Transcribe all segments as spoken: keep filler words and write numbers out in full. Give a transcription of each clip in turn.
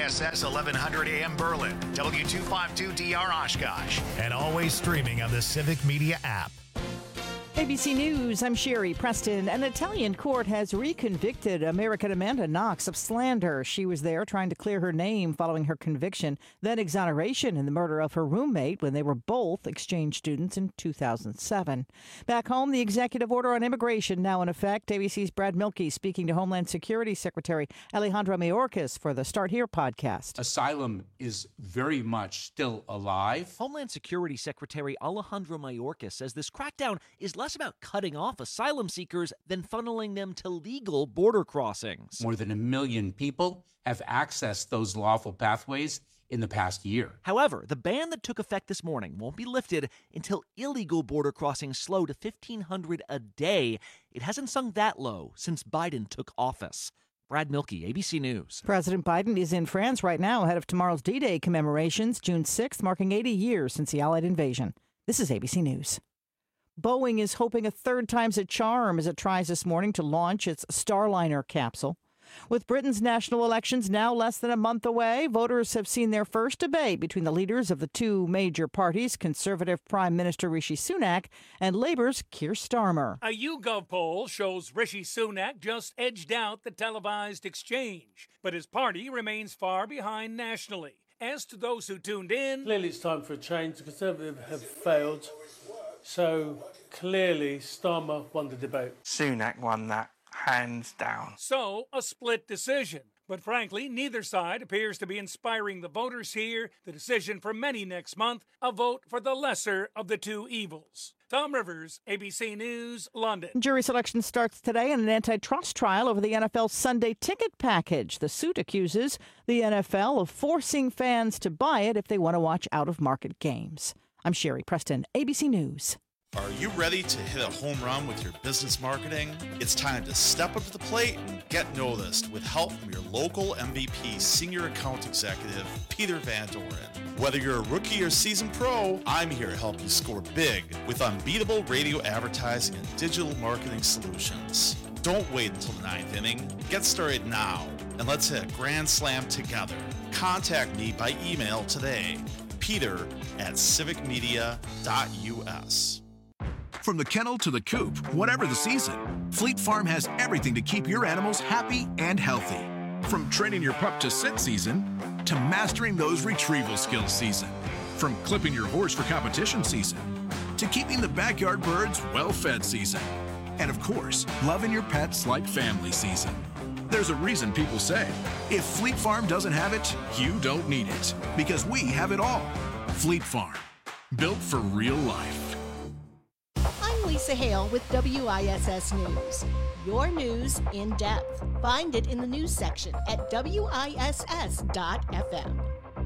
S S eleven hundred A M Berlin, W two fifty-two D R Oshkosh, and always streaming on the Civic Media app. A B C News, I'm Sherry Preston. An Italian court has reconvicted American Amanda Knox of slander. She was there trying to clear her name following her conviction, then exoneration in the murder of her roommate when they were both exchange students in two thousand seven. Back home, the executive order on immigration now in effect. A B C's Brad Milkey speaking to Homeland Security Secretary Alejandro Mayorkas for the Start Here podcast. Asylum is very much still alive. Homeland Security Secretary Alejandro Mayorkas says this crackdown is less about cutting off asylum seekers than funneling them to legal border crossings. More than a million people have accessed those lawful pathways in the past year. However, the ban that took effect this morning won't be lifted until illegal border crossings slow to fifteen hundred a day. It hasn't sunk that low since Biden took office. Brad Milkey, A B C News. President Biden is in France right now ahead of tomorrow's D-Day commemorations, June sixth, marking eighty years since the Allied invasion. This is A B C News. Boeing is hoping a third time's a charm as it tries this morning to launch its Starliner capsule. With Britain's national elections now less than a month away, voters have seen their first debate between the leaders of the two major parties, Conservative Prime Minister Rishi Sunak and Labour's Keir Starmer. A YouGov poll shows Rishi Sunak just edged out the televised exchange, but his party remains far behind nationally. As to those who tuned in, clearly it's time for a change. The Conservatives have failed. So clearly, Starmer won the debate. Sunak won that, hands down. So, a split decision. But frankly, neither side appears to be inspiring the voters here. The decision for many next month, a vote for the lesser of the two evils. Tom Rivers, A B C News, London. Jury selection starts today in an antitrust trial over the N F L's Sunday ticket package. The suit accuses the N F L of forcing fans to buy it if they want to watch out-of-market games. I'm Sherry Preston, A B C News. Are you ready to hit a home run with your business marketing? It's time to step up to the plate and get noticed with help from your local M V P Senior Account Executive, Peter Van Doren. Whether you're a rookie or seasoned pro, I'm here to help you score big with unbeatable radio advertising and digital marketing solutions. Don't wait until the ninth inning. Get started now, and let's hit a grand slam together. Contact me by email today, peter at civic media dot u s. From the kennel to the coop, whatever the season, Fleet Farm has everything to keep your animals happy and healthy. From training your pup to sit season, to mastering those retrieval skills season. From clipping your horse for competition season, to keeping the backyard birds well-fed season. And of course, loving your pets like family season. There's a reason people say, if Fleet Farm doesn't have it, you don't need it. Because we have it all. Fleet Farm, built for real life. I'm Lisa Hale with W I S S News. Your news in depth. Find it in the news section at W I S S dot F M.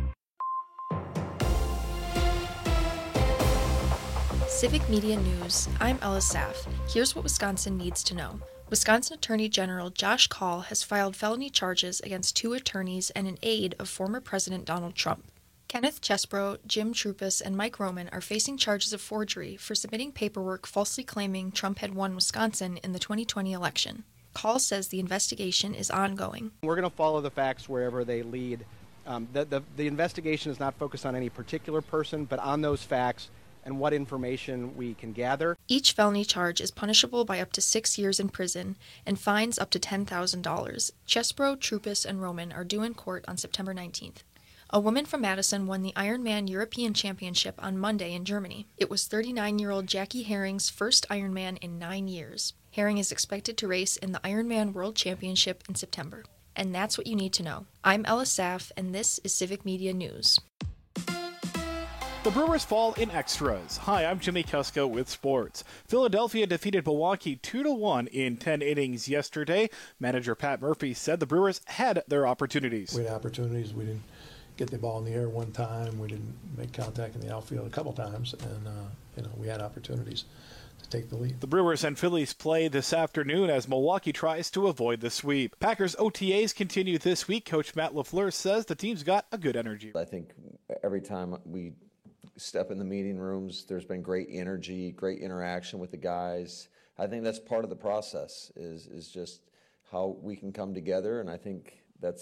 Civic Media News. I'm Ella Saff. Here's what Wisconsin needs to know. Wisconsin Attorney General Josh Kaul has filed felony charges against two attorneys and an aide of former President Donald Trump. Kenneth Chesbro, Jim Trupus, and Mike Roman are facing charges of forgery for submitting paperwork falsely claiming Trump had won Wisconsin in the twenty twenty election. Kaul says the investigation is ongoing. We're going to follow the facts wherever they lead. Um, the, the, the investigation is not focused on any particular person, but on those facts and what information we can gather. Each felony charge is punishable by up to six years in prison and fines up to ten thousand dollars. Chesbro, Trupus, and Roman are due in court on September nineteenth. A woman from Madison won the Ironman European Championship on Monday in Germany. It was thirty-nine-year-old Jackie Herring's first Ironman in nine years. Herring is expected to race in the Ironman World Championship in September. And that's what you need to know. I'm Ella Saff, and this is Civic Media News. The Brewers fall in extras. Hi, I'm Jimmy Kusko with sports. Philadelphia defeated Milwaukee two to one in ten innings yesterday. Manager Pat Murphy said the Brewers had their opportunities. We had opportunities. We didn't get the ball in the air one time. We didn't make contact in the outfield a couple times, and uh, you know we had opportunities to take the lead. The Brewers and Phillies play this afternoon as Milwaukee tries to avoid the sweep. Packers O T As continue this week. Coach Matt LaFleur says the team's got a good energy. I think every time we step in the meeting rooms, there's been great energy, great interaction with the guys. I think that's part of the process is is just how we can come together, and I think that's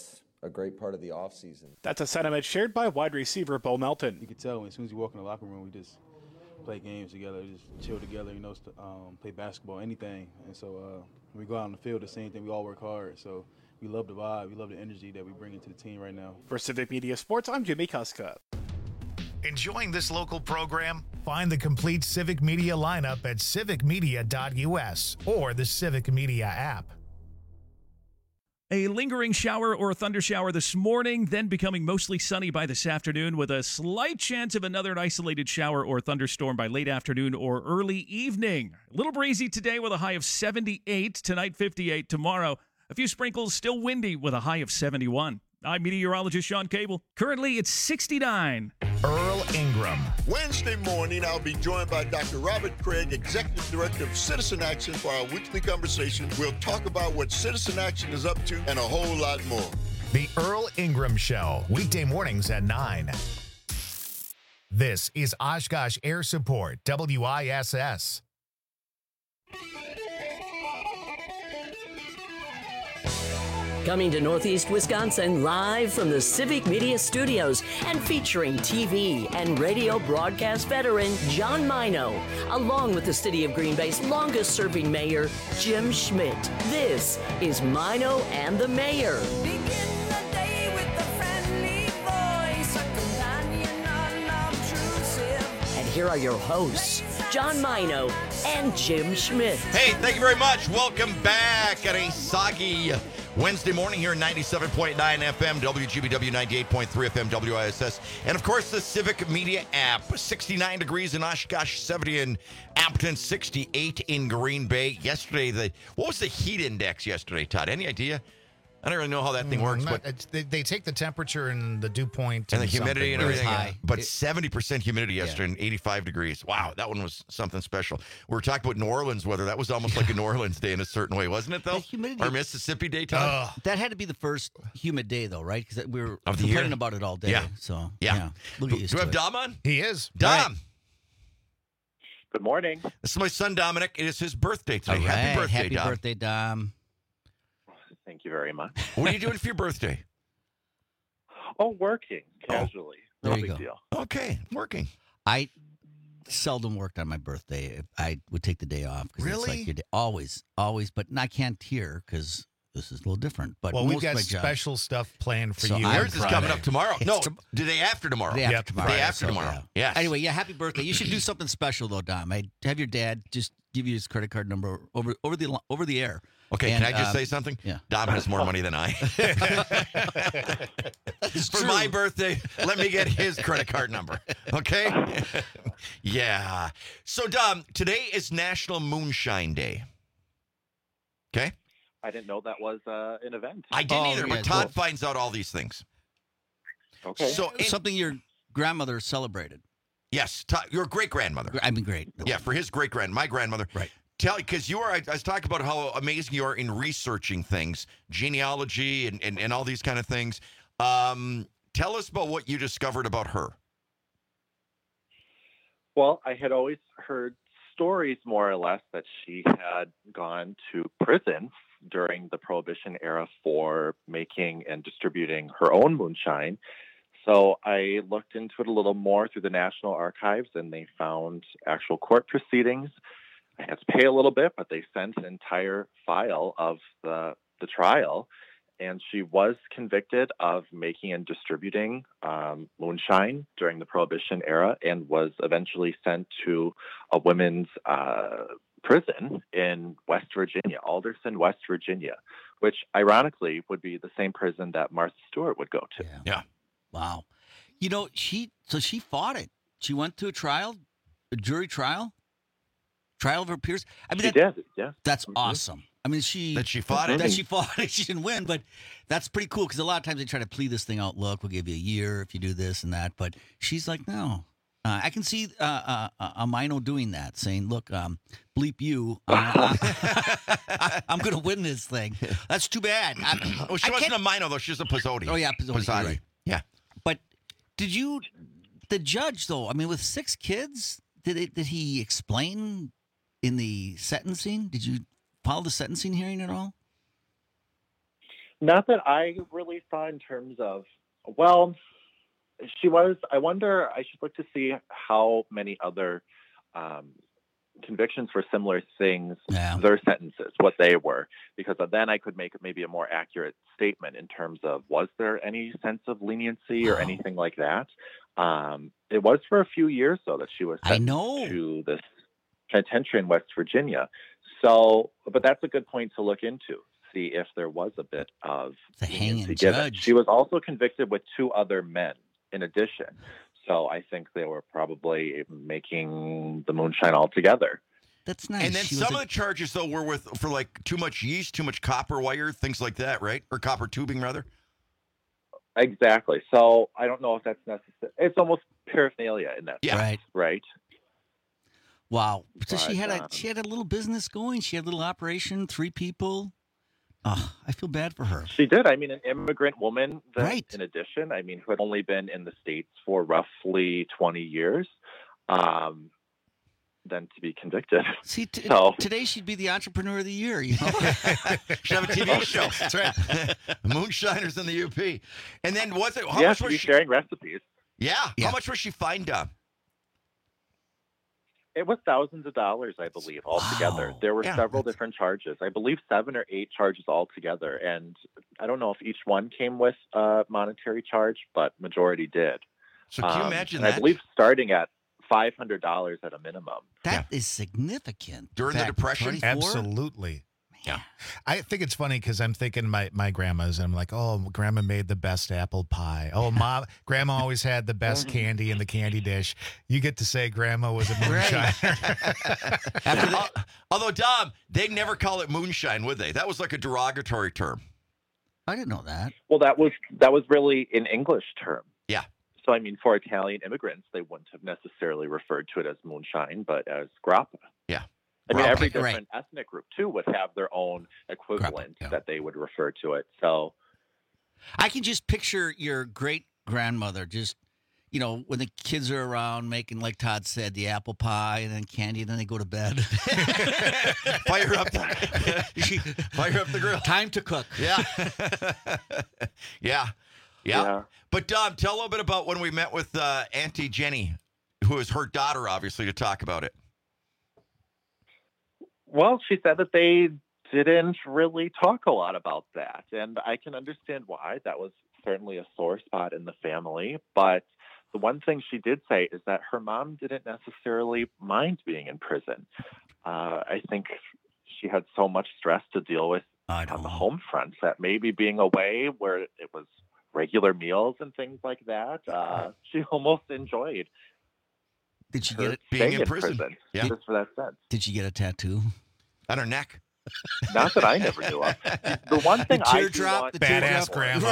a great part of the offseason. That's a sentiment shared by wide receiver Bo Melton. You can tell as soon as you walk in the locker room, we just play games together, just chill together, you know, st- um, play basketball, anything. And so uh, when we go out on the field, the same thing, we all work hard. So we love the vibe, we love the energy that we bring into the team right now. For Civic Media Sports, I'm Jimmy Kuska. Enjoying this local program? Find the complete Civic Media lineup at civic media dot u s or the Civic Media app. A lingering shower or thunder shower this morning, then becoming mostly sunny by this afternoon with a slight chance of another isolated shower or thunderstorm by late afternoon or early evening. A little breezy today with a high of seventy-eight, tonight fifty-eight, tomorrow a few sprinkles, still windy with a high of seventy-one. I'm meteorologist Sean Cable. Currently it's sixty-nine. Earl Ingram. Wednesday morning, I'll be joined by Doctor Robert Craig, Executive Director of Citizen Action, for our weekly conversation. We'll talk about what Citizen Action is up to and a whole lot more. The Earl Ingram Show, weekday mornings at nine. This is Oshkosh Air Support, W I S S. Coming to Northeast Wisconsin live from the Civic Media Studios and featuring T V and radio broadcast veteran John Mino, along with the City of Green Bay's longest-serving mayor, Jim Schmidt. This is Mino and the Mayor. And here are your hosts, John Mino and Jim Schmidt. Hey, thank you very much. Welcome back at a soggy Wednesday morning here in ninety-seven point nine F M, W G B W ninety-eight point three F M, W I S S, and of course the Civic Media app. sixty-nine degrees in Oshkosh, seventy in Appleton, sixty-eight in Green Bay. Yesterday, the what was the heat index yesterday, Todd? Any idea? I don't really know how that thing works. Mm, but it's, they, they take the temperature and the dew point and the humidity and everything. High. But seventy percent humidity yesterday and eighty-five degrees. Wow, that one was something special. We were talking about New Orleans weather. That was almost like a New Orleans day in a certain way, wasn't it, though? humidity. Our Mississippi day, Todd? That had to be the first humid day, though, right? Because we were Of the complaining year? about it all day. Yeah. So, Yeah. yeah. We'll get used Do we to have it. Dom on? He is. Dom. Good morning. This is my son, Dominic. It is his birthday today. All right. Happy birthday, Happy Dom. birthday, Dom. Thank you very much. What are you doing for your birthday? Oh, working casually. There no you big go. deal. Okay, working. I seldom worked on my birthday. I would take the day off. 'cause It's Really? like your day. Always, always. But I can't here because this is a little different. But Well, most we've of got my job- special stuff planned for So you. I'm on Yours is coming Friday. up tomorrow. It's No, tom- the day after tomorrow. Day after Yep, tomorrow. Day after so, tomorrow. yeah. Yes. Anyway, yeah, happy birthday. You should do something special though, Dom. I have your dad just give you his credit card number over over the over the air. Okay, And, can I just um, say something? Yeah. Dom has more money than I. For my birthday, let me get his credit card number. Okay? Yeah. So, Dom, today is National Moonshine Day. Okay? I didn't know that was uh, an event. I didn't Oh, either, yeah, but Todd cool. finds out all these things. Okay. So, in- Something your grandmother celebrated. yes, Todd, your great grandmother. I mean, great. Yeah, for his great grand, my grandmother. Right. Tell because you are. I, I was talking about how amazing you are in researching things, genealogy, and, and, and all these kind of things. Um, tell us about what you discovered about her. Well, I had always heard stories, more or less, that she had gone to prison during the Prohibition era for making and distributing her own moonshine. So I looked into it a little more through the National Archives, and they found actual court proceedings. I had to pay a little bit, but they sent an entire file of the the trial, and she was convicted of making and distributing um, moonshine during the Prohibition era, and was eventually sent to a women's uh, prison in West Virginia, Alderson, West Virginia, which ironically would be the same prison that Martha Stewart would go to. Yeah. Yeah. Wow. You know, she so she fought it. She went to a trial, a jury trial, trial of her peers. I mean, She that, did, yeah. That's awesome. I mean, she That she fought it? That she fought it. She didn't win, but that's pretty cool because a lot of times they try to plead this thing out. Look, we'll give you a year if you do this and that. But she's like, no. Uh, I can see uh, uh, a Mino doing that, saying, "Look, um, bleep you. Uh, I, I'm going to win this thing." That's too bad. I, Oh, she I wasn't can't- a Mino, though. She was a Pizzotti. Oh yeah, Pizzotti. Pizzotti. Right. Yeah. But did you, the judge though? I mean, with six kids, did it? Did he explain in the sentencing? Did you follow the sentencing hearing at all? Not that I really saw in terms of, well, she was, I wonder, I should look to see how many other um, convictions for similar things, yeah. their sentences, what they were, because then I could make maybe a more accurate statement in terms of, was there any sense of leniency or anything like that? Um, it was for a few years, though, that she was I sent know. to this penitentiary in West Virginia. So, but that's a good point to look into. See if there was a bit of the hanging given. judge. She was also convicted with two other men in addition. So I think they were probably making the moonshine all together. That's nice. And then She some was of the charges, though, were with for like too much yeast, too much copper wire, things like that, right? Or copper tubing, rather. Exactly. So I don't know if that's necessary. It's almost paraphernalia in that Yeah. sense, Right. right? Wow. So she But, had a um, she had a little business going. She had a little operation, three people. Oh, I feel bad for her. She did. I mean, an immigrant woman, that, Right. in addition, I mean, who had only been in the States for roughly twenty years, um, then to be convicted. See, t- so, today she'd be the entrepreneur of the year. You know, Should have a T V show. That's right. Moonshiners in the U P. And then was it? How yeah, much to was be she? sharing recipes. Yeah. Yeah. How much was she fined on? It was thousands of dollars, I believe, altogether. There were Yeah, several different charges. I believe seven or eight charges altogether. And I don't know if each one came with a monetary charge, but majority did. So can you Um, imagine and that? I believe starting at five hundred dollars at a minimum. that is significant. During the Back Depression? twenty-four? Absolutely. Yeah. I think it's funny because I'm thinking my, my grandma's, and I'm like, oh, grandma made the best apple pie. Oh, mom, grandma always had the best candy in the candy dish. You get to say grandma was a moonshiner. After that, although, Dom, they never call it moonshine, would they? That was like a derogatory term. I didn't know that. Well, that was that was really an English term. Yeah. So, I mean, for Italian immigrants, they wouldn't have necessarily referred to it as moonshine, but as grappa. Yeah. I mean, Grappa, every right. different ethnic group, too, would have their own equivalent that they would refer to it. So, I can just picture your great grandmother just, you know, when the kids are around making, like Todd said, the apple pie and then candy, and then they go to bed. Fire up the fire up the grill. Time to cook. Yeah. yeah. Yeah. Yeah. But Dom, tell a little bit about when we met with uh, Auntie Jenny, who is her daughter, obviously, to talk about it. well, she said that they didn't really talk a lot about that. And I can understand why. That was certainly a sore spot in the family. But the one thing she did say is that her mom didn't necessarily mind being in prison. Uh, I think she had so much stress to deal with on the home front that maybe being away where it was regular meals and things like that, uh, she almost enjoyed. Did she her get it staying being in prison? Yeah. just for that sense. Did she get a tattoo on her neck? Not that I never knew of. The one thing The I do teardrop, want the Badass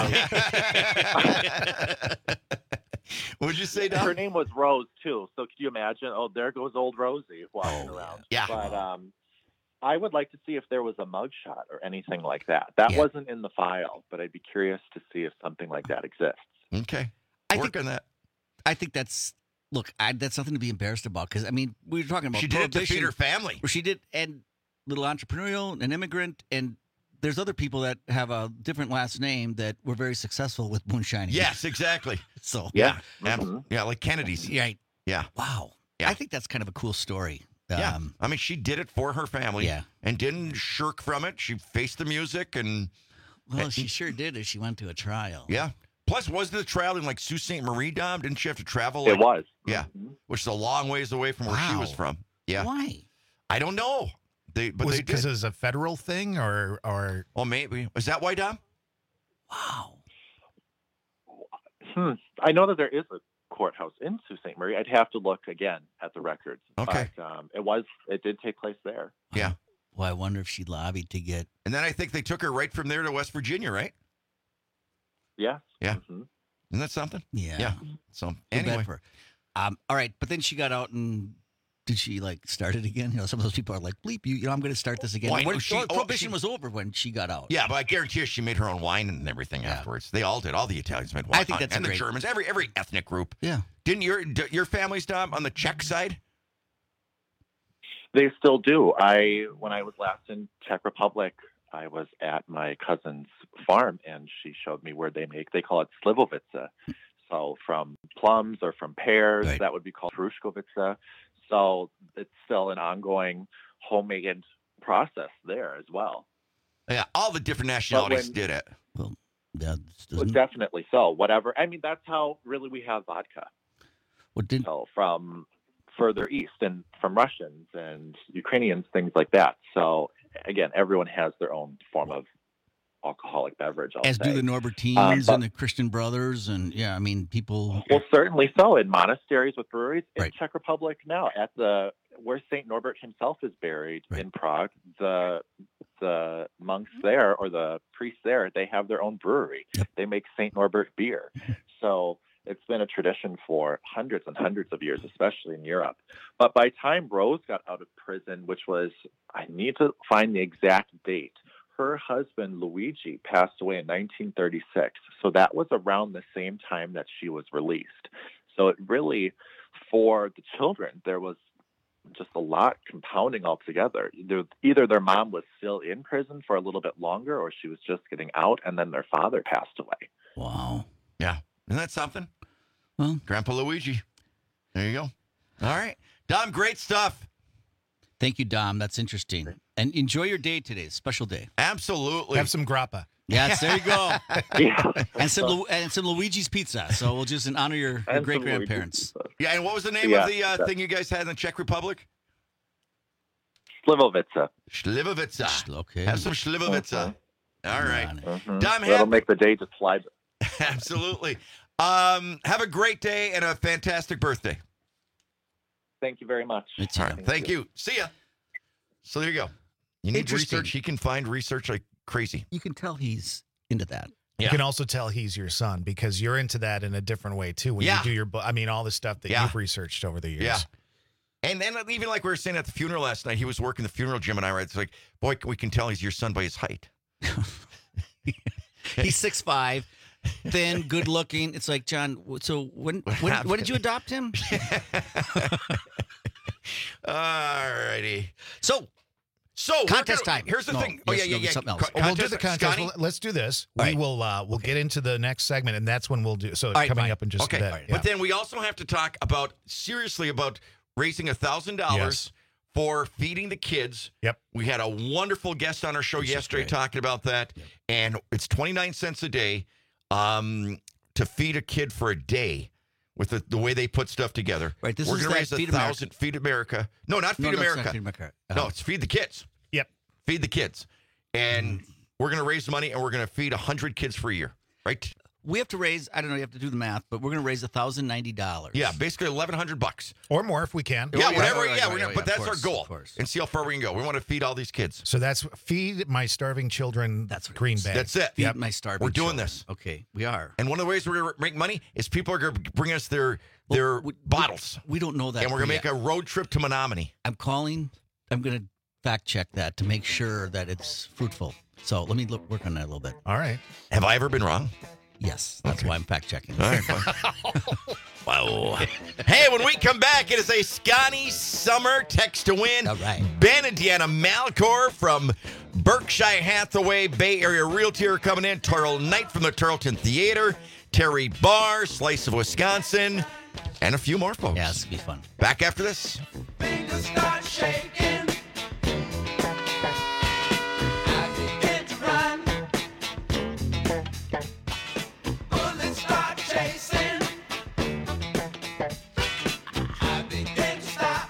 teardrop. grandma. What'd you say, Dom? Her name was Rose too. So could you imagine? Oh, there goes old Rosie walking Oh, around. yeah. But um, I would like to see if there was a mugshot or anything like that. That Yeah. wasn't in the file, but I'd be curious to see if something like that exists. Okay. I Work think- on that. I think that's look. I, that's something to be embarrassed about because I mean we were talking about She did it to feed prohibition, her family. where she did and little entrepreneurial, an immigrant, and there's other people that have a different last name that were very successful with moonshining. Yes, exactly. So Yeah. Yeah, Mhm. yeah, like Kennedy's. right. Yeah. Wow. Yeah. I think that's kind of a cool story. Yeah. Um, I mean, she did it for her family Yeah. and didn't shirk from it. She faced the music and, well, she sure did as she went to a trial. yeah. Plus, wasn't the trial in like Sault Ste. Marie, Dom? Didn't she have to travel? It Like, was. Yeah. Mhm. Which is a long ways away from where she was Wow. from. Yeah. Why? I don't know. They, but Was they it because did. it was a federal thing, or or Well, maybe. Is that why, Dom? Wow. Hmm. I know that there is a courthouse in Sault Ste. Marie. I'd have to look again at the records. Okay. But um, it was. It did take place there. Yeah. Well, I wonder if she lobbied to get. And then I think they took her right from there to West Virginia, right? Yes. Yeah. Mhm. Isn't that something? Yeah. Yeah. So, Feel bad anyway. for her. Um. All right, but then she got out and. Did she like start it again? You know, some of those people are like, "Bleep you!" You know, I'm going to start this again. Why- When, she- oh, oh, prohibition she- was over when she got out. Yeah, but I guarantee you she made her own wine and everything Yeah. afterwards. They all did. All the Italians made wine. I think that's and a the great- Germans, every every ethnic group. Yeah. Didn't your d- your family's, Dom, on the Czech side? They still do. I when I was last in Czech Republic, I was at my cousin's farm, and she showed me where they make, they call it slivovitsa. So from plums or from pears, Right. that would be called frushkovitsa. So it's still an ongoing homemade process there as well. Yeah, all the different nationalities when- did it. Well, yeah, Well, definitely so. Whatever. I mean, that's how really we have vodka. What did so from further east and from Russians and Ukrainians, things like that. So again, everyone has their own form of alcoholic beverage. I'll As say. do the Norbertines Um, but- and the Christian Brothers, and yeah, I mean, people. Well, certainly so. In monasteries with breweries in Right. Czech Republic now, at the where Saint Norbert himself is buried in Prague, the the monks there or the priests there, they have their own brewery. They make Saint Norbert beer. So it's been a tradition for hundreds and hundreds of years, especially in Europe. But by the time Rose got out of prison, which was, I need to find the exact date, her husband, Luigi, passed away in nineteen thirty-six. So that was around the same time that she was released. So it really, for the children, there was just a lot compounding altogether. Either, either their mom was still in prison for a little bit longer, or she was just getting out, and then their father passed away. Wow. Yeah. Isn't that something? Well, Grandpa Luigi. There you go. All right. Dom, great stuff. Thank you, Dom. That's interesting. And enjoy your day today. It's a special day. Absolutely. Have some grappa. Yes, there you go. Yeah. And some Lu- and some Luigi's Pizza. So we'll just in honor your, your And great some Luigi's grandparents. Yeah, and what was the name Yeah, of the uh, that- thing you guys had in the Czech Republic? Slivovitsa. Slivovitsa. Okay. Have some Slivovitsa. All right. Mhm. Dom, That'll have, make the day just fly. absolutely. Um, have a great day and a fantastic birthday. Thank you very much. It's All right. Thank you. See ya. So there you go. You need Interesting. research. He can find research like crazy. You can tell he's into that. You can also tell he's your son because you're into that in a different way too. When Yeah. you do your, bu- I mean, all the stuff that Yeah. you've researched over the years. Yeah. And then even like we were saying at the funeral last night, he was working the funeral, Jim and I were. It's like, boy, we can tell he's your son by his height. He's six five, thin, good looking. It's like, John, so when when, when did you adopt him? All righty. So, so we're contest gonna- time. Here's the No, thing. Oh, yes, yeah, yeah, no, yeah. something else. Co- Well, we'll do the contest, contest. Scotty? Well, let's do this. All we right. will. Uh, we'll get into the next segment, and that's when we'll do. So All right, coming fine. up in just Okay, a bit. Yeah. but then we also have to talk about seriously about raising a thousand dollars Yes. for feeding the kids. Yep. We had a wonderful guest on our show This is yesterday great. talking about that, and it's twenty nine cents a day um, to feed a kid for a day. With the, the way they put stuff together, Right, this we're is gonna that raise a Feed America. thousand. Feed America. No, not Feed No, no, it's not America. Feed America. No, Uh, it's Feed the Kids. Yep. Feed the Kids, and Mm. we're gonna raise money, and we're gonna feed a hundred kids for a year, right? we have to raise, I don't know, you have to do the math, but we're going to raise one thousand ninety dollars. Yeah, basically eleven hundred bucks or more if we can. Yeah, yeah, whatever. right, Yeah, right, we're right, gonna, right, but of that's course, our goal, of course. and see how far we can go. We want to feed all these kids. So that's feed my starving children. That's what it green is. bag. That's it. Feed Yep. my starving We're doing children. this. Okay, we are. And one of the ways we're going to make money is people are going to bring us their their we- bottles, We don't know that. and we're going to yet. make a road trip to Menominee. I'm calling. I'm going to fact check that to make sure that it's fruitful. So let me look, work on that a little bit. All right. Have I ever been wrong? Yes, that's why I'm fact checking. All right. fine. Wow. Hey, when we come back, it is a Scotty Summer text to win. All right. Ben and Deanna Malcor from Berkshire Hathaway Bay Area Realty are coming in. Turl Knight from the Turleton Theater. Terry Barr, Slice of Wisconsin, and a few more folks. Yeah, this will be fun. Back after this. Fingers start shaking. I begin to run. Bullets start chasing. I begin to stop.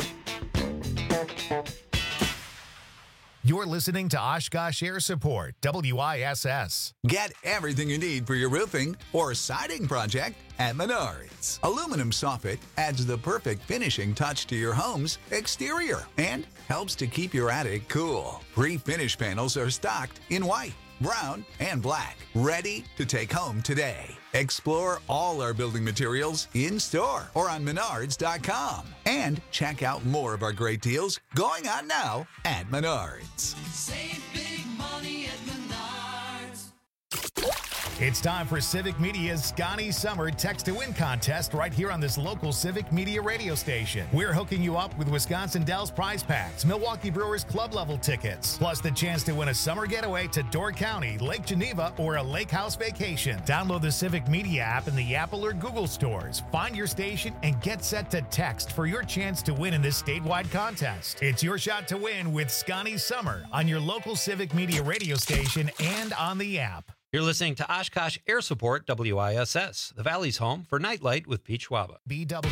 You're listening to Oshkosh Air Support, W I S S. Get everything you need for your roofing or siding project at Menards. Aluminum soffit adds the perfect finishing touch to your home's exterior and helps to keep your attic cool. Pre-finished panels are stocked in white, brown, and black, ready to take home today. Explore all our building materials in-store or on menards dot com. And check out more of our great deals going on now at Menards. Save big money at Menards. It's time for Civic Media's Scotty Summer Text to Win contest right here on this local Civic Media radio station. We're hooking you up with Wisconsin Dells prize packs, Milwaukee Brewers club level tickets, plus the chance to win a summer getaway to Door County, Lake Geneva, or a lake house vacation. Download the Civic Media app in the Apple or Google stores. Find your station and get set to text for your chance to win in this statewide contest. It's your shot to win with Scotty Summer on your local Civic Media radio station and on the app. You're listening to Oshkosh Air Support W I S S, the Valley's home for Nightlight with Pete Schwaba. B W.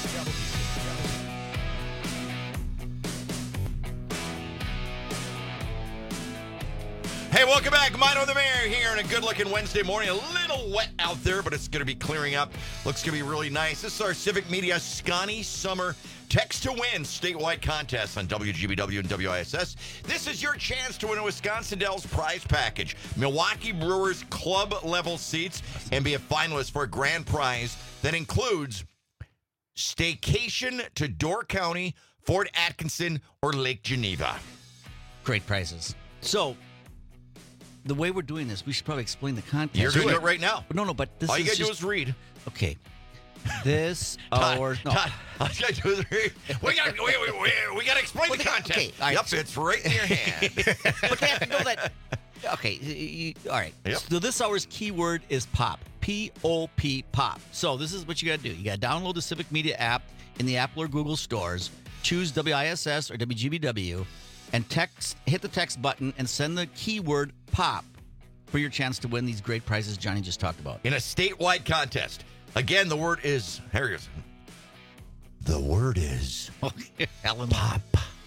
Hey, welcome back. Mino the Mayor here on a good-looking Wednesday morning. A little wet out there, but it's going to be clearing up. Looks going to be really nice. This is our Civic Media Scotty Summer Text to Win statewide contest on W G B W and W I S S. This is your chance to win a Wisconsin Dells prize package, Milwaukee Brewers club-level seats, and be a finalist for a grand prize that includes staycation to Door County, Fort Atkinson, or Lake Geneva. Great prizes. So, the way we're doing this, we should probably explain the contest. You're going to do it right now. No, no, but this All is you got to do just- is read. Okay. This Todd, or no. Todd, all you got to do is read. We got we, we, we, we got to explain the contest. Okay, all right. Yep, it's right in your hand. But you have to know that. Okay, you- you- all right. Yep. So this hour's keyword is pop. P O P, pop. So this is what you got to do. You got to download the Civic Media app in the Apple or Google stores, choose W I S S or W G B W, and text. hit the text button and send the keyword pop for your chance to win these great prizes Johnny just talked about. In a statewide contest. Again, the word is, here it is. The word is Alan pop.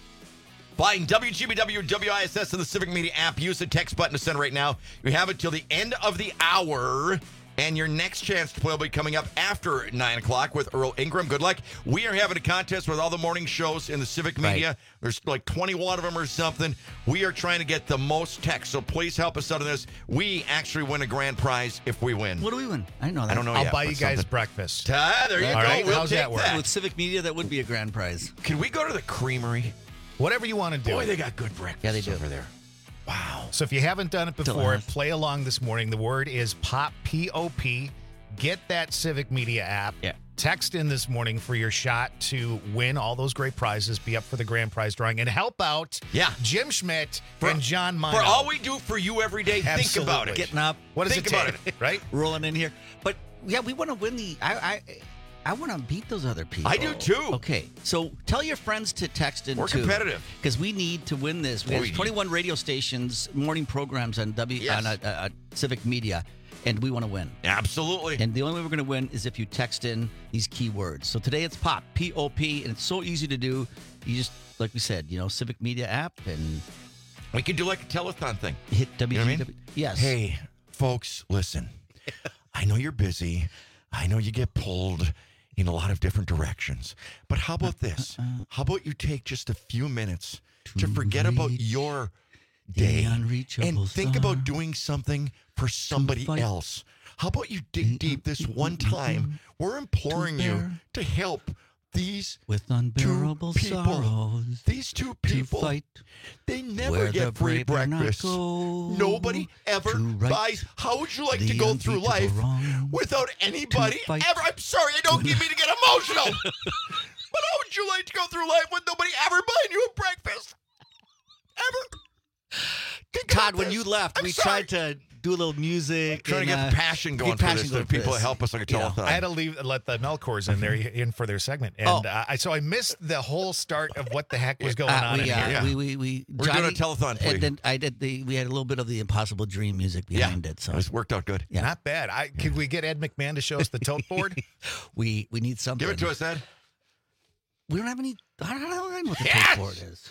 Find W G B W, W I S S in the Civic Media app. Use the text button to send right now. You have it till the end of the hour. And your next chance to play will be coming up after nine o'clock with Earl Ingram. Good luck. We are having a contest with all the morning shows in the Civic Media. Right. There's like twenty-one of them or something. We are trying to get the most text, so please help us out on this. We actually win a grand prize if we win. What do we win? I know that. I don't know I'll yet, buy you but guys something. breakfast. Ah, there you All go. right, We'll how's take that work? that. With Civic Media, that would be a grand prize. Can we go to the creamery? Whatever you want to do. Boy, they got good breakfast Yeah, they do. over there. Wow. So if you haven't done it before, Delicious. play along this morning. The word is POP, P O P. Get that Civic Media app. Yeah. Text in this morning for your shot to win all those great prizes, be up for the grand prize drawing, and help out Yeah. Jim Schmidt For- and John Mino. For all we do for you every day, think about Absolutely. it. Getting up. What does Think it about take, right? rolling in here. But yeah, we want to win the. I I, I want to beat those other people. I do too. Okay, so tell your friends to text in. We're competitive. because we need to win this. We Well, have we- twenty-one radio stations, morning programs on W Yes. on uh, uh, Civic Media, and we want to win. Absolutely. And the only way we're going to win is if you text in these keywords. So today it's pop, P O P, and it's so easy to do. You just, like we said, you know, Civic Media app and We could do like a telethon thing. hit W You know G what I W. mean? Yes. Hey, folks, listen. I know you're busy. I know you get pulled in a lot of different directions. But how about this? How about you take just a few minutes to, forget about your day and think about doing something for somebody else? How about you dig deep this one time? We're imploring you to help these with unbearable two people. sorrows. These two people, fight they never where the get free brave are not breakfast. go Nobody ever to right buys. How would you like to the go through unbeatable life wrong, without anybody fight ever? I'm sorry, I don't get me to get emotional. But how would you like to go through life with nobody ever buying you a breakfast? Ever? Think Todd, about when this. you left, I'm we sorry. tried to do a little music. Trying to and, get uh, the passion going get for passion this. going The for people this. to help us like a You know. telethon. I had to leave, let the Melkors in there in for their segment, and Oh. uh, I so I missed the whole start of what the heck was going Uh, on we, in uh, here. we, we, we, We're doing a telethon for you. And then I did the. We had a little bit of the Impossible Dream music behind it. So It was worked out good. Yeah. Not bad. I could we get Ed McMahon to show us the tote board? we we need something. Give it to us, Ed. We don't have any. I don't, I don't know what the Yes! tape board is.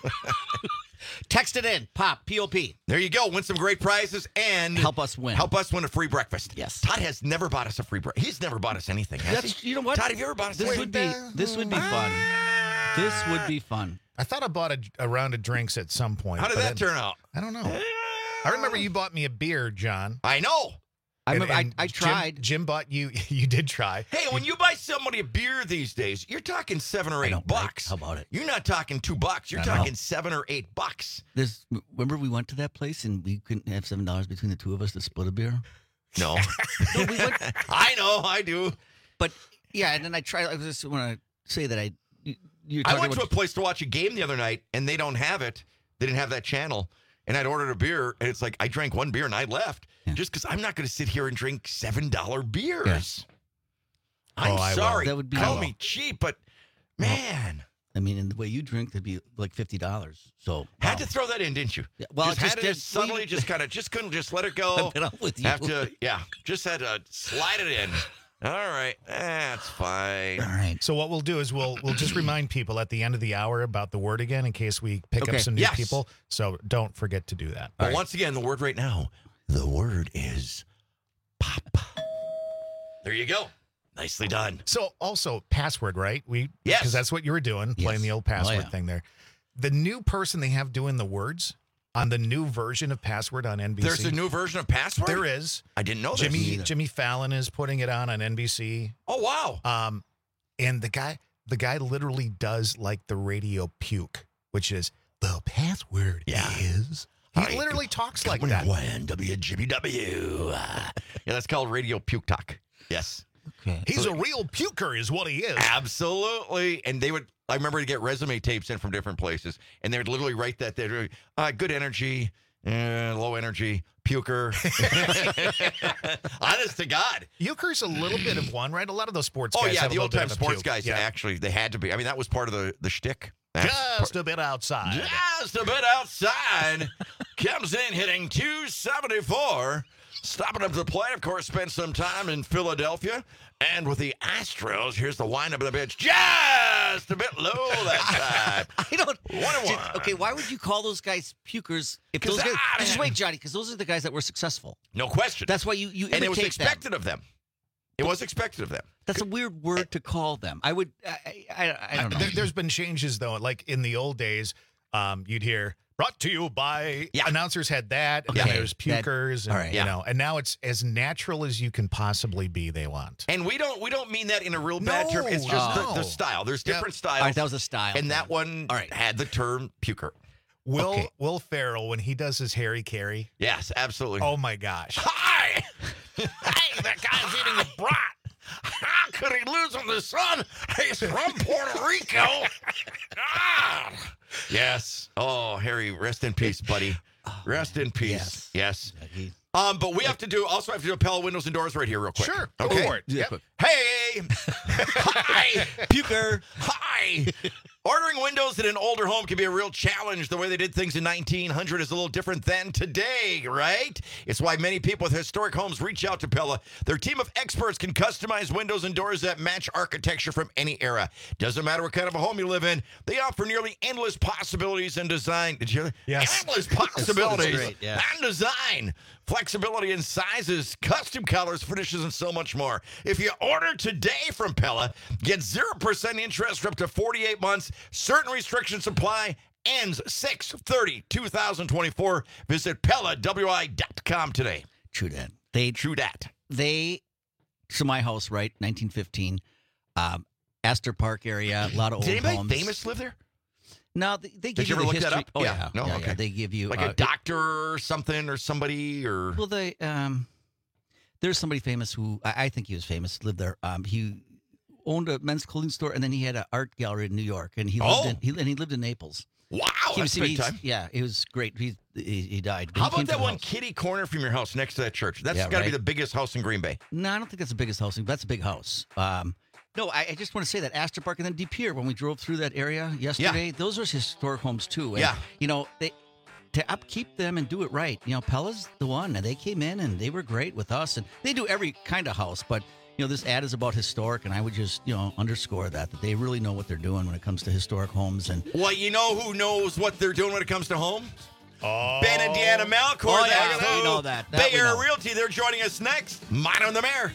Text it in. Pop. P O P. There you go. Win some great prizes and Help us win. Help us win a free breakfast. Yes. Todd has never bought us a free breakfast. He's never bought us anything. Has That's he? you know what. Todd, have you ever bought us This anything? would be. This would be fun. This would be fun. I thought I bought a, a round of drinks at some point. How did but that I- turn out? I don't know. I remember you bought me a beer, John. I know. I And- remember. and I, I Jim- tried. Jim, bought you. You did try. Hey, when you buy somebody a beer these days, you're talking seven or I eight don't bucks. like- how about it? You're not talking two bucks. You're I know. talking seven or eight bucks. This. Remember we went to that place and we couldn't have seven dollars between the two of us to split a beer. No. I know, I do. But yeah, and then I try. I just want to say that I. You, you're I talking went about, to a place to watch a game the other night, and they don't have it. They didn't have that channel. And I'd ordered a beer, and it's like I drank one beer and I left Yeah. just because I'm not going to sit here and drink seven dollar beers. Yes. I'm Oh, I will. sorry. That would be- I Call will. me cheap, but man. I mean, and the way you drink, that'd be like fifty dollars. So Had to throw that in, didn't you? Yeah, well, just it just had to did- suddenly just kind of just couldn't just let it go. I've been up with you. Have to, yeah, just had to slide it in. All right, that's fine. All right. So what we'll do is we'll we'll just remind people at the end of the hour about the word again in case we pick Okay. up some new Yes. people. So don't forget to do that. But once again, the word right now, the word is pop. There you go. Nicely done. So also password, right? We Yes. because that's what you were doing, playing Yes. the old password Oh, yeah. thing there. The new person they have doing the words on the new version of Password on N B C. There's a new version of Password? There is. I didn't know this. Jimmy Me either. Jimmy Fallon is putting it on on N B C. Oh, wow. Um, and the guy the guy literally does like the radio puke, which is the password Yeah. is. He Hi, literally talks like Coming that. When W G B W. Yeah, that's called radio puke talk. Yes. Okay. He's a real puker, is what he is. Absolutely. And they would, I remember to get resume tapes in from different places, and they would literally write that there. Uh, good energy, uh, low energy, puker. Honest to God. Puker's a little bit of one, right? A lot of those sports Oh, guys yeah, have a the little old bit time of a sports puke. guys, Yeah. actually, they had to be. I mean, that was part of the, the shtick. That's Just a bit outside. Just a bit outside. Comes in hitting two seventy-four. Stopping up to the plate, of course, spent some time in Philadelphia. And with the Astros, here's the windup of the pitch. Just a bit low that time. I don't. One and Did- one. okay, why would you call those guys pukers? If 'Cause those guys, I- just wait, Johnny, because those are the guys that were successful. No question. That's why you you And it was imitate expected them. of them. It was expected of them. That's a weird word to call them. I would. I. I, I don't know. There, there's been changes though. Like in the old days, um, you'd hear brought to you by Yeah. announcers had that, and Okay, then there's that- pukers, and, all right. you Yeah. know, and now it's as natural as you can possibly be. They want. And we don't we don't mean that in a real bad No, term. It's just no. the, the style. There's Yeah. different styles. All right, that was a style. and that one All right. had the term puker. Will Okay. Will Ferrell when he does his Harry Carey? Yes, absolutely. Oh my gosh! Hi! Hey, that guy's eating a brat. How could he lose in the sun? He's from Puerto Rico. God. Yes. Oh, Harry, rest in peace, buddy. Rest in peace. Yes. He- Um, but we have to do also have to do Pella windows and doors right here real quick. Sure, go Okay. for it. Yeah, Yep. Hey! Hi! Puker. Hi! Ordering windows in an older home can be a real challenge. The way they did things in nineteen hundred is a little different than today, right? It's why many people with historic homes reach out to Pella. Their team of experts can customize windows and doors that match architecture from any era. Doesn't matter what kind of a home you live in, they offer nearly endless possibilities and design. Did you hear that? Yes. Endless possibilities great, yeah. and design. Flexibility in sizes, custom colors, finishes, and so much more. If you order today from Pella, get zero percent interest for up to forty-eight months. Certain restrictions apply. Ends six thirty twenty twenty-four. Visit Pella W I dot com today. True that. They. True that. They. So my house, right, nineteen fifteen, um, Astor Park area, a lot of old Did anybody homes. famous live there? No, they, they Did give you you, ever the look history. that up? Oh Yeah. yeah, No? yeah, Okay. yeah. They give you Like uh, a doctor or something or somebody or. Well, they um, there's somebody famous who I, I think he was famous. Lived there. Um, he owned a men's clothing store, and then he had an art gallery in New York, and he lived Oh. in he, and he lived in Naples. Wow, He that's was- big he's- time. Yeah, it was great. He he, he died. but How he came about to that the one house. kitty corner from your house next to that church? That's Yeah, got to be right. the biggest house in Green Bay. No, I don't think that's the biggest house, but that's a big house. Um, no, I, I just want to say that Astor Park and then De Pere, when we drove through that area yesterday, those are historic homes too. And, Yeah. you know, they to upkeep them and do it right. You know, Pella's the one, and they came in and they were great with us, and they do every kind of house, but. You know, this ad is about historic, and I would just, you know, underscore that, that they really know what they're doing when it comes to historic homes. And Well, you know who knows what they're doing when it comes to homes? Oh. Ben and Deanna Malcor. Oh, yeah, That's we who. know that. That Bay we Area know. Realty, they're joining us next. Mine on the Mayor.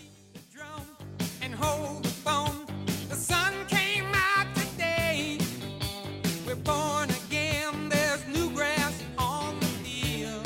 And hold the phone. The sun came out today. We're born again. There's new grass on the field.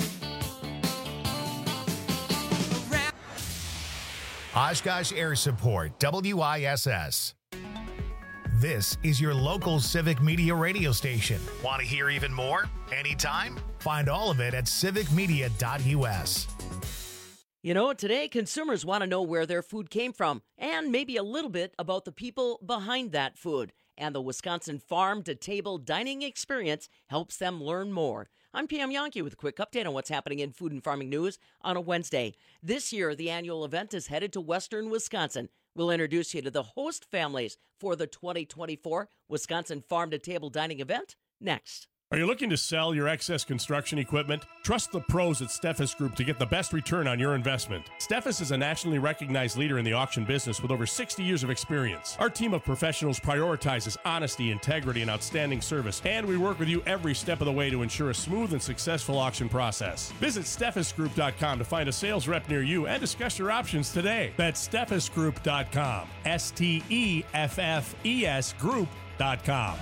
Oshkosh Air Support, W I S S. This is your local civic media radio station. Want to hear even more? Anytime? Find all of it at civic media dot U S. You know, today consumers want to know where their food came from and maybe a little bit about the people behind that food. And the Wisconsin Farm to Table dining experience helps them learn more. I'm Pam Yankee with a quick update on what's happening in food and farming news on a Wednesday. This year, the annual event is headed to Western Wisconsin. We'll introduce you to the host families for the twenty twenty-four Wisconsin Farm to Table dining event next. Are you looking to sell your excess construction equipment? Trust the pros at Steffes Group to get the best return on your investment. Steffes is a nationally recognized leader in the auction business with over sixty years of experience. Our team of professionals prioritizes honesty, integrity, and outstanding service, and we work with you every step of the way to ensure a smooth and successful auction process. Visit steffes group dot com to find a sales rep near you and discuss your options today. That's steffes group dot com. S T E F F E S group dot com.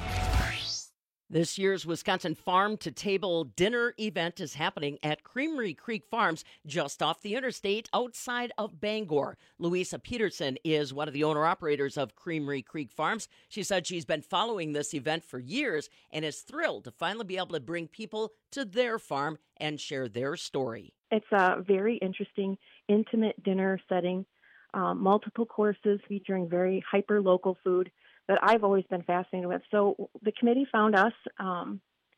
This year's Wisconsin Farm to Table dinner event is happening at Creamery Creek Farms just off the interstate outside of Bangor. Louisa Peterson is one of the owner-operators of Creamery Creek Farms. She said she's been following this event for years and is thrilled to finally be able to bring people to their farm and share their story. It's a very interesting, intimate dinner setting, um, multiple courses featuring very hyper-local food that I've always been fascinated with. So the committee found us um,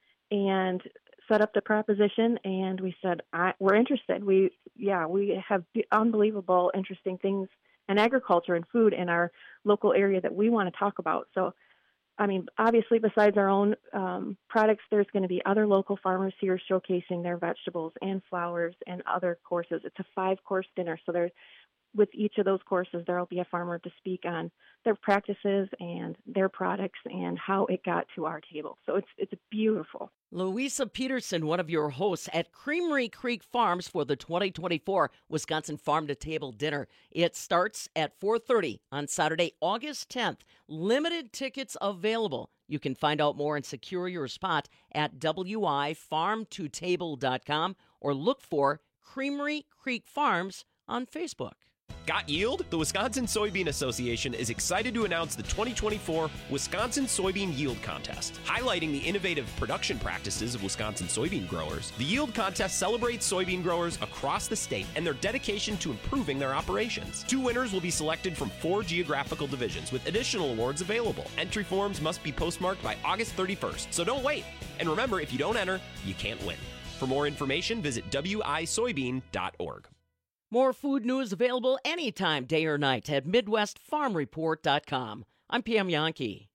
and set up the proposition, and we said, I, we're interested. We, yeah, we have unbelievable, interesting things in agriculture and food in our local area that we want to talk about. So, I mean, obviously, besides our own um, products, there's going to be other local farmers here showcasing their vegetables and flowers and other courses. It's a five-course dinner, so there's with each of those courses, there will be a farmer to speak on their practices and their products and how it got to our table. So it's it's beautiful. Louisa Peterson, one of your hosts at Creamery Creek Farms for the twenty twenty-four Wisconsin Farm to Table dinner. It starts at four thirty on Saturday, August tenth. Limited tickets available. You can find out more and secure your spot at w i farm to table dot com or look for Creamery Creek Farms on Facebook. Got yield? The Wisconsin Soybean Association is excited to announce the twenty twenty-four Wisconsin Soybean Yield Contest. Highlighting the innovative production practices of Wisconsin soybean growers, the Yield Contest celebrates soybean growers across the state and their dedication to improving their operations. Two winners will be selected from four geographical divisions with additional awards available. Entry forms must be postmarked by August thirty-first, so don't wait. And remember, if you don't enter, you can't win. For more information, visit w i soybean dot org. More food news available anytime, day or night, at midwest farm report dot com. I'm Pam Yankee.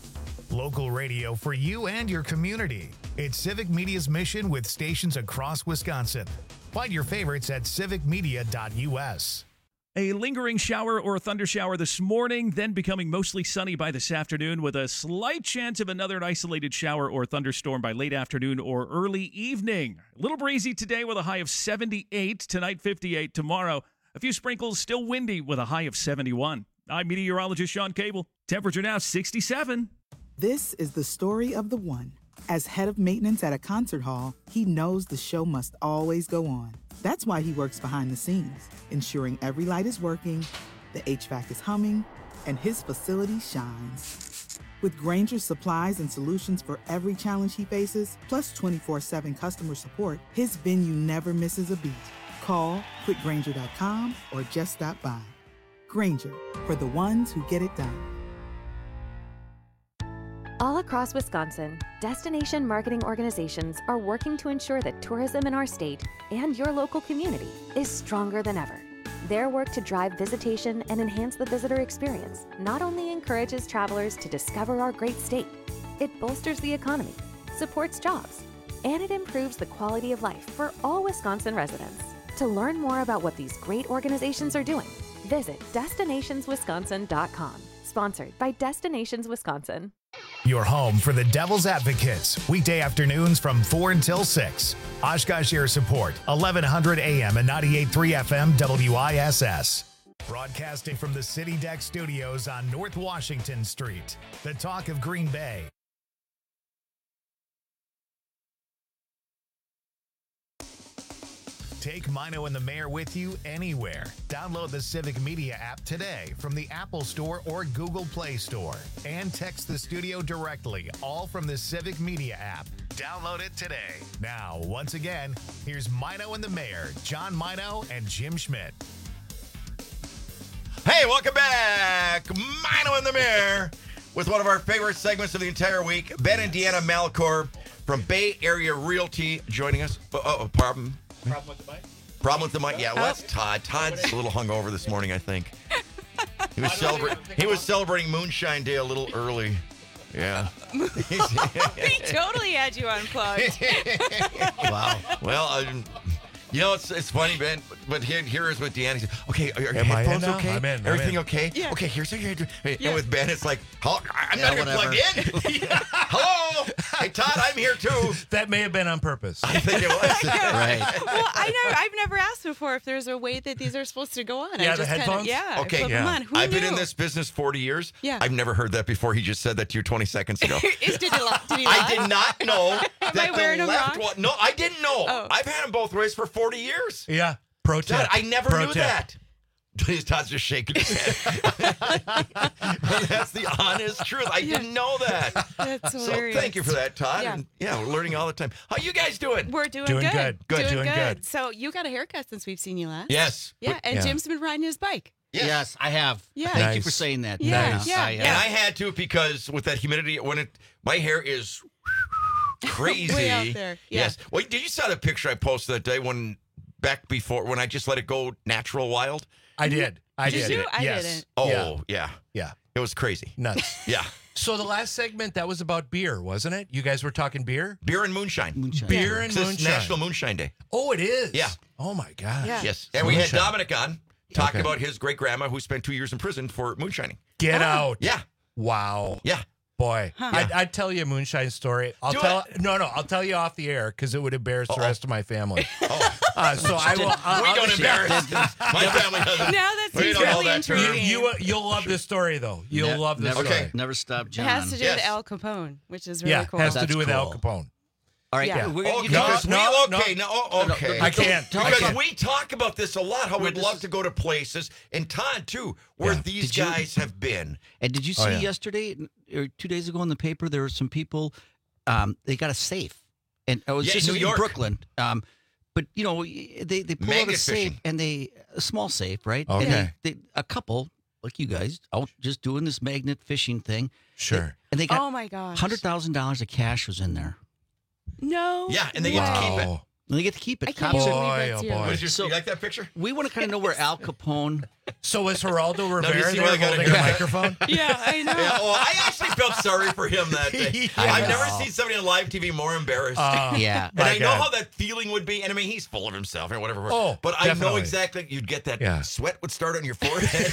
Local radio for you and your community. It's Civic Media's mission with stations across Wisconsin. Find your favorites at civic media dot u s. A lingering shower or thundershower this morning, then becoming mostly sunny by this afternoon with a slight chance of another isolated shower or thunderstorm by late afternoon or early evening. A little breezy today with a high of seventy-eight, tonight fifty-eight, tomorrow a few sprinkles, still windy with a high of seventy-one. I'm meteorologist Sean Cable. Temperature now sixty-seven. This is the story of the one. As head of maintenance at a concert hall, he knows the show must always go on. That's why he works behind the scenes, ensuring every light is working, the H V A C is humming, and his facility shines. With Grainger's supplies and solutions for every challenge he faces, plus twenty-four seven customer support, his venue never misses a beat. Call quick grainger dot com or just stop by. Grainger, for the ones who get it done. All across Wisconsin, destination marketing organizations are working to ensure that tourism in our state and your local community is stronger than ever. Their work to drive visitation and enhance the visitor experience not only encourages travelers to discover our great state, it bolsters the economy, supports jobs, and it improves the quality of life for all Wisconsin residents. To learn more about what these great organizations are doing, visit destinations wisconsin dot com. Sponsored by Destinations Wisconsin. Your home for the Devil's Advocates, weekday afternoons from four until six. Oshkosh Air Support, eleven hundred A M and ninety-eight point three F M W I S S. Broadcasting from the City Deck Studios on North Washington Street. The talk of Green Bay. Take Mino and the Mayor with you anywhere. Download the Civic Media app today from the Apple Store or Google Play Store. And text the studio directly, all from the Civic Media app. Download it today. Now, once again, here's Mino and the Mayor, John Mino and Jim Schmidt. Hey, welcome back. Mino and the Mayor with one of our favorite segments of the entire week. Ben and Deanna Malcor from Bay Area Realty joining us. Oh, oh problem. Problem with the mic? Problem with the mic. Yeah, well, that's Todd. Todd's a little hungover this morning, I think. He was celebrating. He was celebrating Moonshine Day a little early. Yeah. He totally had you unplugged. Wow. Well, I, you know, it's it's funny, Ben, but here, here is what Deanna said. Okay, are your Am I in headphones now? okay? I'm in, I'm Everything in. okay? Yeah. Okay, here's how you're doing. And Yeah. with Ben, it's like, "Huh? I'm Yeah, not even whatever. plugged in. Hello? Hey, Todd, I'm here too. That may have been on purpose. I think it was. Right. Well, I know I've never asked before if there's a way that these are supposed to go on. Yeah, I the just kinda, headphones? Yeah. I Okay, flip yeah. them on. Who I've been knew? in this business forty years. Yeah. I've never heard that before. He just said that to you twenty seconds ago. Is, did, he, li- did he I lie? did not know Am that I wearing the them left wrong? one. No, I didn't know. Oh. I've had them both ways for forty years. Yeah. Pro tip. Todd, I never Pro knew tip. that. Todd's just shaking his head. That's the honest truth. I didn't know that. That's So hilarious. thank you for that, Todd. Yeah. And yeah, we're learning all the time. How you guys doing? We're doing, Doing good. good. Good. Doing, Doing good. good. So you got a haircut since we've seen you last. Yes. Yeah, and Yeah. Jim's been riding his bike. Yes. Yes, I have. Yeah. Thank you Nice. for saying that. Yeah, Dana. yeah, I, uh, yeah. And I had to because with that humidity, when it my hair is crazy. Way out there. Yeah. Yes. Well, did you saw the picture I posted that day when back before when I just let it go natural wild? I did. I Did did. you? I yes. didn't. Oh Yeah. yeah. Yeah. It was crazy. Nuts. Yeah. So the last segment, that was about beer, wasn't it? You guys were talking beer? Beer and moonshine. Moonshine. Beer Yeah. and It's moonshine. National Moonshine Day. Oh, it is? Yeah. Oh, my gosh. Yeah. Yes. And we had Moonshine. Dominic on talking Okay. about his great grandma who spent two years in prison for moonshining. Get out. Yeah. Wow. Yeah. Boy, Huh. I'd, I'd tell you a moonshine story. I'll Do tell no, no. I'll tell you off the air because it would embarrass the Uh-oh. rest of my family. Oh. Uh, so I will. I'll, we I'll don't just- embarrass My family doesn't. Now that We seems don't know really that term. You, intriguing. you, you'll love this story though. You'll Ne- love this never, story. Okay. Never stop, John. It has to do Yes. with Al Capone, which is really Yeah, cool. has to That's do with Al cool. Capone. All right. Yeah. We're gonna Oh, give no, you because no, we, okay, no, oh, okay. I can't. Tell I Because can't. we talk about this a lot, how Well, we'd this love is- to go to places, and Todd too, where Yeah. these Did you- guys have been. And did you see Oh, yeah. yesterday or two days ago in the paper there were some people um, they got a safe, and it was Yeah, just New in York. Brooklyn. Um, but you know they they pull out a Magnet safe fishing. and they a small safe, right? Okay. And they, they, a couple like you guys out just doing this magnet fishing thing. Sure. And they got Oh my gosh. hundred thousand dollars of cash was in there. No. Yeah, and they get to keep it. Wow. And they get to keep it. I can't Cops even are- believe Boy, that's oh you. boy. What is your, So- you like that picture? we want to kind of know where Al Capone. So was Geraldo you Rivera see there what I got holding here? a microphone? Yeah, I know. Yeah, well, I actually felt sorry for him that day. I I've never know. seen somebody on live T V more embarrassed. Uh, Yeah. and I my know God. how that feeling would be. And I mean, he's full of himself and whatever. Oh, but I know definitely. exactly. You'd get that Yeah. sweat would start on your forehead.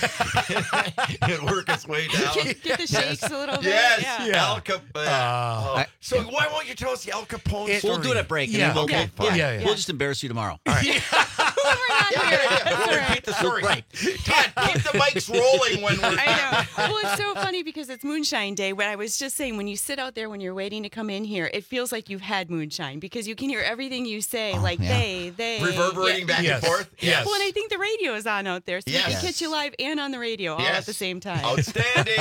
It'd work its way down. Get, get the shakes a little bit. Yes, Yeah. Yeah. Al Cap- uh, Uh, oh. I- So why won't you tell us the Al Capone It- story? We'll do it at break. and Yeah. then we'll, Okay, we'll- fine. Yeah, yeah. We'll just embarrass you tomorrow. We're not Yeah, here. yeah, yeah. That's We'll all right. repeat the story. Right. Todd, keep the mics rolling when we're. I know. Well, it's so funny because it's Moonshine Day. What I was just saying, when you sit out there when you're waiting to come in here, it feels like you've had moonshine because you can hear everything you say, Oh, like yeah. they, they. Reverberating yeah. back Yes. and forth. Yes. Well, and I think the radio is on out there, so Yes. we can catch you live and on the radio all Yes. at the same time. Outstanding.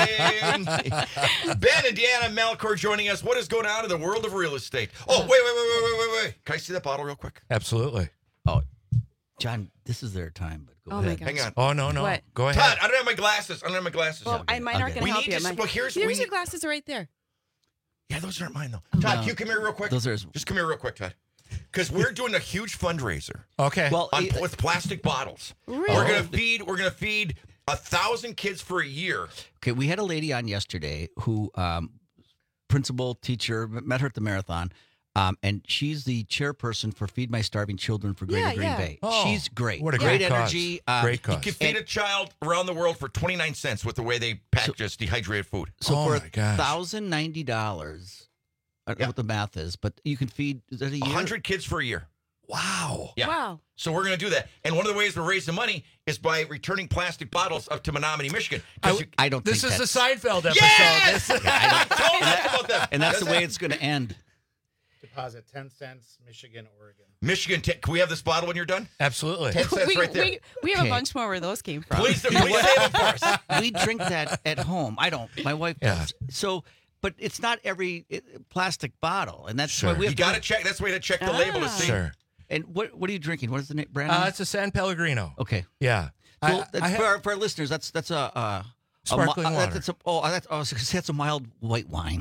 Ben and Deanna Malcor joining us. What is going on in the world of real estate? Oh, wait, wait, wait, wait, wait, wait, wait. Can I see that bottle real quick? Absolutely. Oh, John, this is their time. But go Oh, my ahead. gosh. Hang on. Oh no, no. What? Go ahead. Todd, I don't have my glasses. I don't have my glasses. Well, on. I, mine aren't Okay. going We to help need you. to- Mine- well, here's- There's we your need- glasses are right there. Yeah, those aren't mine, though. No. Todd, can you come here real quick? Those are- Just come here real quick, Todd. Because we're doing a huge fundraiser. Okay. Well, on, it- with plastic bottles. Really? We're gonna feed. We're gonna feed a thousand kids for a year. Okay, we had a lady on yesterday who, um, principal, teacher, met her at the marathon, um, and she's the chairperson for Feed My Starving Children for Greater Yeah, Green yeah. Bay. Oh, She's great. what a great great cause. energy. Um, Great You cause. can feed a child around the world for twenty nine cents with the way they package us dehydrated food. So Oh for my gosh. one thousand ninety dollars, I don't Yeah. know what the math is, but you can feed is that a A year? hundred kids for a year. Wow. Yeah. Wow. So we're gonna do that, and one of the ways we're raising money is by returning plastic bottles up to Menominee, Michigan. 'Cause I, you- I don't This think is the that's, Seinfeld episode. Yes! This- I told us about that. and that's Does the way that- it's going to end. Deposit ten cents, Michigan, Oregon. Michigan. T- can we have this bottle when you're done? Absolutely. Ten cents We, right there. we, we have Okay. a bunch more where those came from. Please, please save it for us. We drink that at home. I don't. My wife Yeah. does. So but it's not every it, plastic bottle, and that's Sure. why we have You to gotta check. That's the way to check the label to see. Sure. And what what are you drinking? What is the name, brand? Uh, name? it's a San Pellegrino. Okay. Yeah. Well, I- that's I for, have- our, for our listeners, that's that's a. Uh, Sparkling a, mi- uh, water. That's a, oh, that's, oh, that's a mild white wine.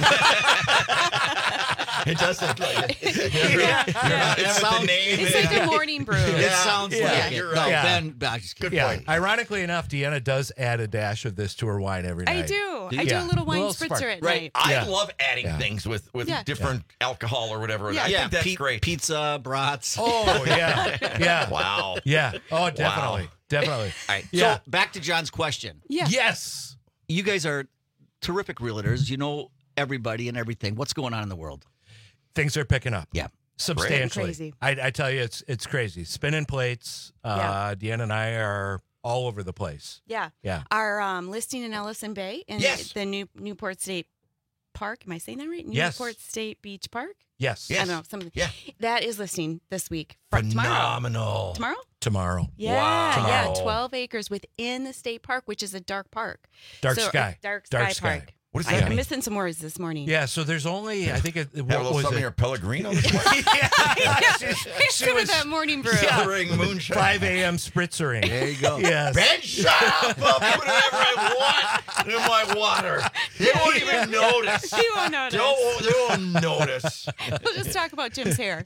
It does look like it. Yeah, yeah. Not It having sounds- the name It's in like it. a morning brew. It sounds Yeah, like you're it. right. No, Yeah. Ben, Ben, I just Good kidding. Yeah. point. Ironically enough, Deanna does add a dash of this to her wine every I night. do. Do I you? do Yeah. a little wine A little spritzer spark. at Right. night. I Yeah. love adding Yeah. things with, with Yeah. different alcohol or whatever. Yeah. I Yeah, think that's pi- great. Pizza, brats. Oh, yeah. Yeah. Wow. Yeah. Oh, definitely. Definitely. All right. Yeah. So back to John's question. Yeah. Yes. You guys are terrific realtors. You know everybody and everything. What's going on in the world? Things are picking up. Yeah. Substantially. Crazy. I, I tell you, it's it's crazy. Spinning plates. Uh, Deanna and I are all over the place. Yeah. Yeah. Our um, listing in Ellison Bay in Yes. the, the new Newport State Park. Am I saying that right? Yes. Newport State Beach Park. Yes. I don't know. Something. Yeah. That is listing this week. For tomorrow. Phenomenal. Tomorrow? Tomorrow. Yeah, Wow. yeah, Tomorrow. twelve acres within the state park, which is a dark park. Dark So, uh, sky. Dark, Dark sky, sky. park. What does I, that I'm mean? missing some words this morning. Yeah. So there's only, I think, it, Have a what little was something it? here, Pellegrino. yeah. She, she Some of was that morning brew. Gathering moonshine. five a.m. spritzering. There you go. Yes. Ben, shut up! I'll put whatever I want in my water. They won't even notice. He won't notice. Don't, they won't notice. We'll just talk about Jim's hair.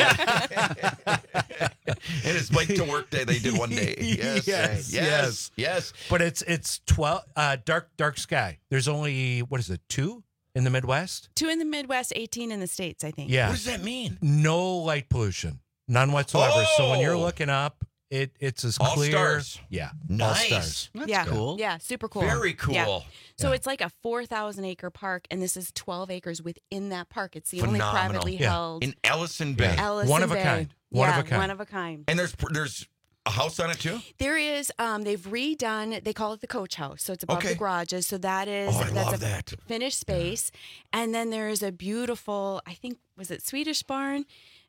And it's Bike to Work Day. They did one day. Yes, Yes, yes, yes. yes. But it's it's twelve uh, dark dark sky. There's only what is it two in the Midwest? Two in the Midwest, eighteen in the States, I think. Yeah. What does that mean? No light pollution, none whatsoever. So when you're Oh! looking up, it it's as All clear. stars. Yeah, Nice. all stars. That's yeah. cool. Yeah, super cool. Very cool. Yeah. So Yeah. it's like a four thousand acre park, and this is twelve acres within that park. It's the only Phenomenal. privately Yeah. held In Ellison Bay. Yeah. Ellison One of a Bay. kind. One yeah, of a kind. One of a kind. And there's there's a house on it too? There is, um, they've redone, they call it the coach house. So it's above Okay. the garages. So that is, Oh, I that's love a that. finished space. And then there is a beautiful, I think, was it Swedish barn?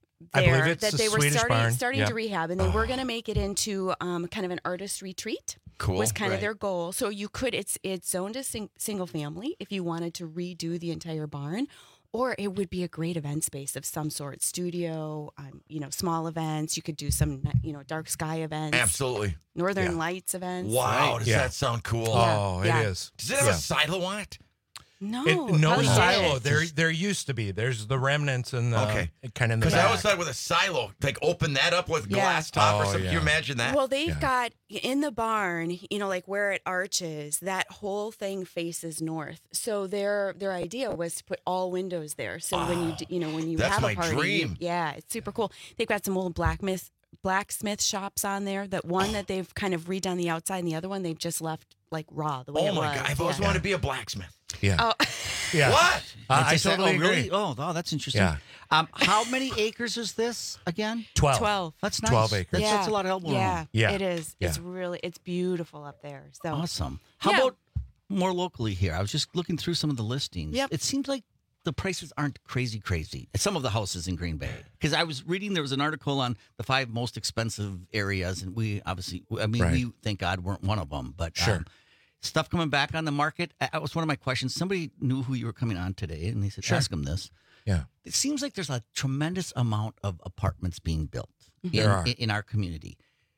I There believe it's that a they were Swedish starting, barn. starting Yep. to rehab, and they were going to make it into um, kind of an artist retreat. Cool. Was kind Right. of their goal. So you could, it's it's zoned as sing, single family if you wanted to redo the entire barn, or it would be a great event space of some sort, studio, um, you know, small events. You could do some, you know, dark sky events, Absolutely. Northern Yeah. Lights events. Wow, does Yeah. that sound cool? Oh, Yeah. it is. Does it have Yeah. a silo on it? No, It, no probably silo. did. There, there used to be. There's the remnants and the Okay. kind of in the Because I back. always thought with a silo, like open that up with Yeah. glass top or Oh, something. Can you yeah. imagine that? Well, they've Yeah. got in the barn, you know, like where it arches, that whole thing faces north. So their their idea was to put all windows there. So when you d- you know when you That's have my a party, you- dream. yeah, it's super cool. They've got some old blacksmith blacksmith shops on there. That one that they've kind of redone the outside, and the other one they've just left like raw the way oh it my was. God, I've always yeah. wanted to be a blacksmith. Yeah. Oh, Yeah. What? Uh, I It's just- totally oh, agree. really? Oh, oh, that's interesting. Yeah. Um, how many acres is this again? Twelve. twelve. That's nice. twelve acres. That's, Yeah. that's a lot of elbow room. Yeah, Yeah. it is. Yeah. It's really it's beautiful up there. So Awesome. How Yeah. about more locally here? I was just looking through some of the listings. Yep. It seems like the prices aren't crazy, crazy. Some of the houses in Green Bay. Because I was reading, there was an article on the five most expensive areas, and we obviously, I mean, Right. we, thank God, weren't one of them. But Sure. um, stuff coming back on the market. That was one of my questions. Somebody knew who you were coming on today, and they said, Sure. ask them this. Yeah. It seems like there's a tremendous amount of apartments being built in, There are. in, in our community.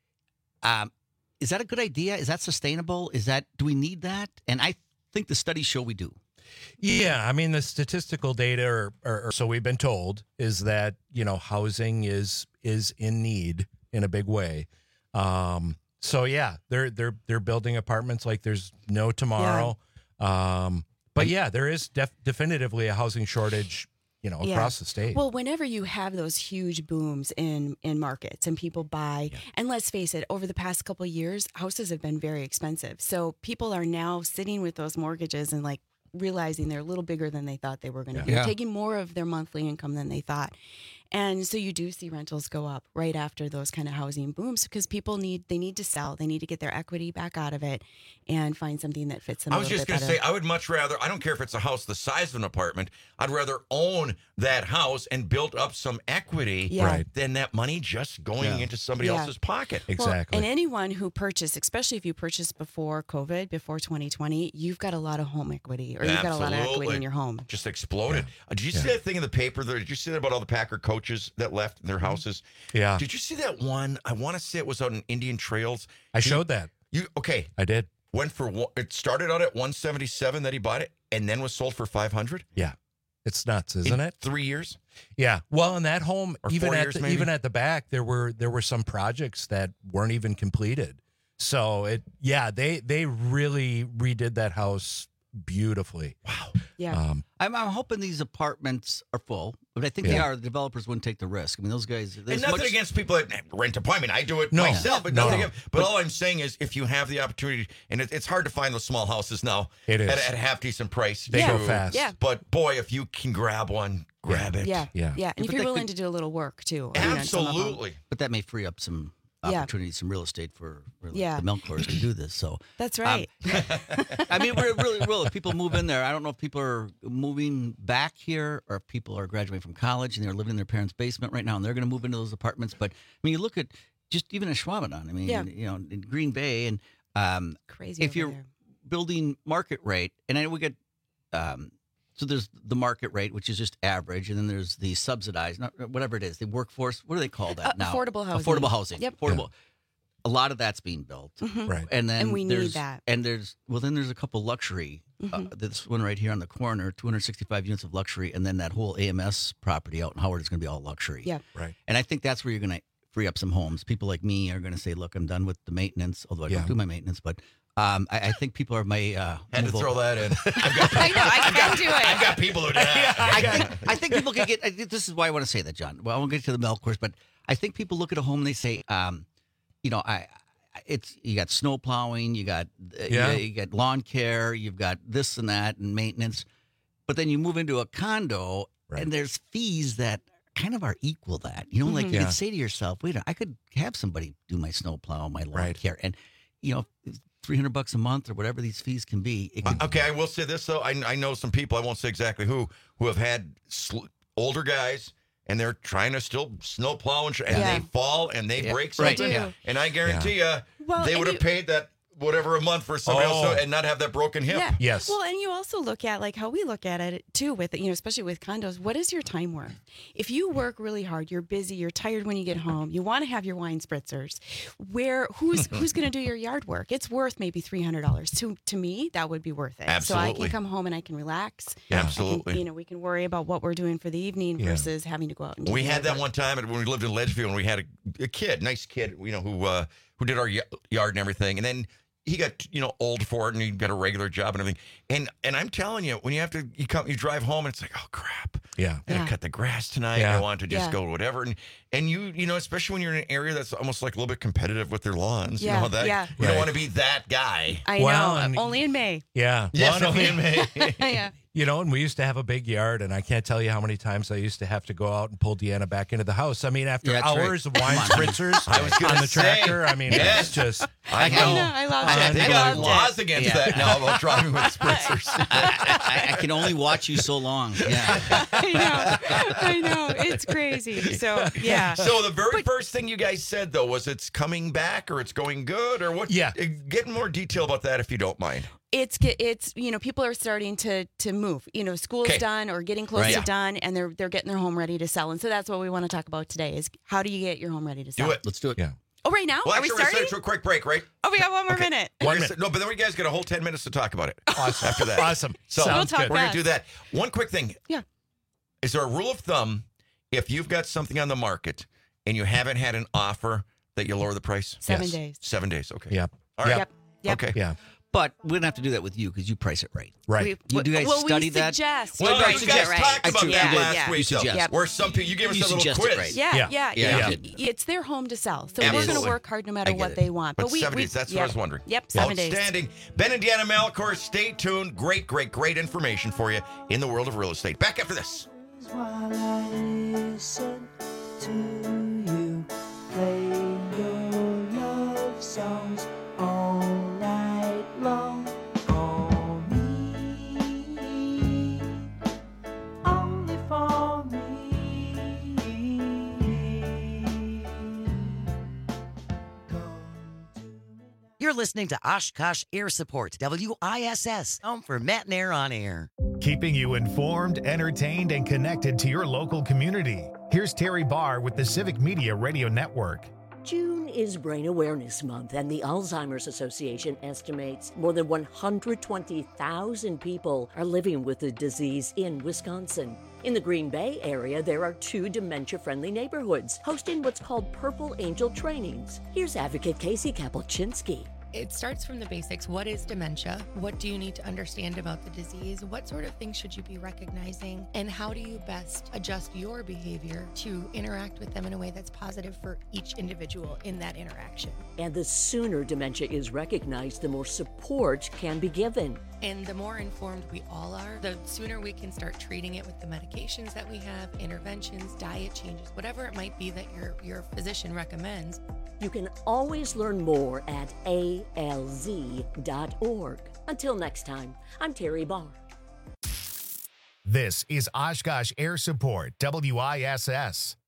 Um, is that a good idea? Is that sustainable? Is that, do we need that? And I think the studies show we do. Yeah, I mean the statistical data, or, or, or so we've been told, is that you know housing is is in need in a big way. Um, so yeah, they're they're they're building apartments like there's no tomorrow. Um, but yeah, there is def- definitively a housing shortage, you know, Yeah. across the state. Well, whenever you have those huge booms in in markets and people buy, and let's face it, over the past couple of years, houses have been very expensive. So people are now sitting with those mortgages and like realizing they're a little bigger than they thought they were going to be, Yeah. taking more of their monthly income than they thought. And so you do see rentals go up right after those kind of housing booms because people need they need to sell, they need to get their equity back out of it and find something that fits them. I a was little just bit going to better. say, I would much rather, I don't care if it's a house the size of an apartment, I'd rather own that house and build up some equity Yeah. Right. than that money just going Yeah. into somebody Yeah. else's pocket. Well, and anyone who purchased, especially if you purchased before COVID, before twenty twenty, you've got a lot of home equity, or you've got a lot of equity Absolutely. in your home. Just exploded. Uh, did you see that thing in the paper? There? Did you see that about all the Packer coaches that left their houses? Yeah. Did you see that one? I want to say it was on Indian Trails. I He- showed that. You okay? I did. Went for one, it started out at one seventy-seven that he bought it, and then was sold for five hundred. Yeah. It's nuts, isn't In it? Three years. Yeah. Well, in that home, Or even four at years, the, maybe? even at the back, there were there were some projects that weren't even completed. So it, yeah, they they really redid that house beautifully. Wow. Yeah. Um, I'm, I'm hoping these apartments are full, but I think they Yeah. are. The developers wouldn't take the risk. I mean, those guys. And there's nothing much- against people that rent apartment. I do it No. myself, but No, nothing. no. But, but all I'm saying is, if you have the opportunity, and it, it's hard to find those small houses now, It is. at, at a half decent price. They go too. fast. Yeah. But boy, if you can grab one, grab it. Yeah, yeah, yeah. And if But you're that willing could- to do a little work too, I mean, on some of them. Absolutely. But that may free up some Yeah. opportunities, some real estate for, for like Yeah. the milk course to do this. So That's um, right. I mean, we're really, really, if people move in there, I don't know if people are moving back here or if people are graduating from college and they're living in their parents' basement right now and they're going to move into those apartments. But I mean, you look at just even a Schwabenton, I mean, Yeah. you know, in Green Bay and um, Crazy if over you're there. building market rate, and I know we get, um, so there's the market rate, which is just average, and then there's the subsidized, not, whatever it is, the workforce. What do they call that Uh, now? affordable housing. Affordable housing. Yep. Affordable. A lot of that's being built, Mhm. Right. and then And we need there's, that. And there's well, then there's a couple luxury. Uh, Mhm. this one right here on the corner, two hundred sixty-five units of luxury, and then that whole A M S property out in Howard is going to be all luxury. Yeah. Right. And I think that's where you're going to free up some homes. People like me are going to say, "Look, I'm done with the maintenance." Although I Yeah. don't do my maintenance, but um, I, I think people are may uh, Had to move throw over- that in. I know. I can do it. I've got people who do that. I think I think people could get. I think this is why I want to say that, John. Well, I won't get to the milk course, but I think people look at a home and they say, um, you know, I. It's you got snow plowing, you got uh, Yeah. you, you got lawn care, you've got this and that and maintenance, but then you move into a condo Right. and there's fees that kind of are equal that. You know, like Mhm. you Yeah. could say to yourself, wait, a- I could have somebody do my snow plow, my lawn Right. care, and you know, three hundred bucks a month or whatever these fees can be. It could, Uh, Okay, I will say this though. I, I know some people. I won't say exactly who who have had sl- older guys, and they're trying to still snow plow and, tr- and Yeah. they fall and they Yeah. break Right. something. They do. And I guarantee you, Well, they and would have you- paid that whatever a month for somebody Oh. else to- and not have that broken hip. Yeah. Yes. Well, and you also look at like how we look at it too with, you know, especially with condos. What is your time worth? If you work really hard, you're busy, you're tired when you get home, you want to have your wine spritzers. Where who's who's going to do your yard work? It's worth maybe three hundred dollars. To to me, that would be worth it. So I Absolutely. can come home and I can relax. Yeah, I can- absolutely. you know, we can worry about what we're doing for the evening Yeah. versus having to go out and do We the had yard that work. one time when we lived in Ledgefield, and we had a, a kid, nice kid, you know, who uh, who did our y- yard and everything, and then he got you know old for it, and he got a regular job and everything. And and I'm telling you, when you have to, you come, you drive home, and it's like, oh crap, Yeah. I gotta Yeah. cut the grass tonight. Yeah. I want to just Yeah. go whatever, and and you you know, especially when you're in an area that's almost like a little bit competitive with their lawns. Yeah, You know that yeah. you don't Right. want to be that guy. I Well, know. and- Only in May. Yeah. Yes, Well, only in May. yeah. You know, and we used to have a big yard, and I can't tell you how many times I used to have to go out and pull Deanna back into the house. I mean, after Yeah, that's right. hours of wine Come on. spritzers I was gonna on the say, tractor, I mean, yes. it's just, I I know. I loved I it. think I there are loved laws it. against Yeah. that now about driving with spritzers. I, I can only watch you so long. Yeah. I know. I know. It's crazy. So yeah. So the very first thing you guys said though was it's coming back or it's going good or what? Yeah. Uh, Get more detail about that if you don't mind. It's ge- it's you know people are starting to to move. You know, school's 'Kay. done or getting close Right. to Yeah. done, and they're they're getting their home ready to sell. And so that's what we want to talk about today: is how do you get your home ready to sell? Do it. Let's do it. yeah. Oh, right now? Well, are we actually, we're starting? going to a quick break, right? Oh, we got one more Okay. minute. We're One gonna minute. sit- no, but then we guys get a whole ten minutes to talk about it. Awesome. After that. Awesome. So Sounds We'll talk good. we're going fast. to do that. One quick thing. Yeah. Is there a rule of thumb if you've got something on the market and you haven't had an offer that you lower the price? Seven Yes. days. Seven days. Okay. Yep. All right. Yep. Yep. Okay. Yeah. But we don't have to do that with you because you price it right. Right. You, do you guys well, study we that? suggest. Well, You're no, right, you to guys get right. talked about I that do. last Yeah. week, You though, suggest. where some people, you gave us You a little suggest it quiz. right. Yeah, Yeah. yeah, Yeah, yeah. you Y- It's their home to sell, so we're going Absolutely. to work hard no matter I get what it. they want. But, But we, seven we days, that's yep. what I was wondering. Yep, seven days. Outstanding. Ben and Deanna Malcor, stay tuned. Great, great, great information for you in the world of real estate. Back after this. songs while I listen to you play your love songs all night long. For me, only for me. You're listening to Oshkosh Air Support, W I S S, home for Matt and Air on Air. Keeping you informed, entertained, and connected to your local community. Here's Terry Barr with the Civic Media Radio Network. June is Brain Awareness Month, and the Alzheimer's Association estimates more than one hundred twenty thousand people are living with the disease in Wisconsin. In the Green Bay area, there are two dementia-friendly neighborhoods hosting what's called Purple Angel trainings. Here's Advocate Casey Kapelczynski. It starts from the basics. What is dementia? What do you need to understand about the disease? What sort of things should you be recognizing? And how do you best adjust your behavior to interact with them in a way that's positive for each individual in that interaction? And the sooner dementia is recognized, the more support can be given. And the more informed we all are, the sooner we can start treating it with the medications that we have, interventions, diet changes, whatever it might be that your, your physician recommends. You can always learn more at A L Z dot org. Until next time, I'm Terry Barr. This is Oshkosh Air Support, W I S S.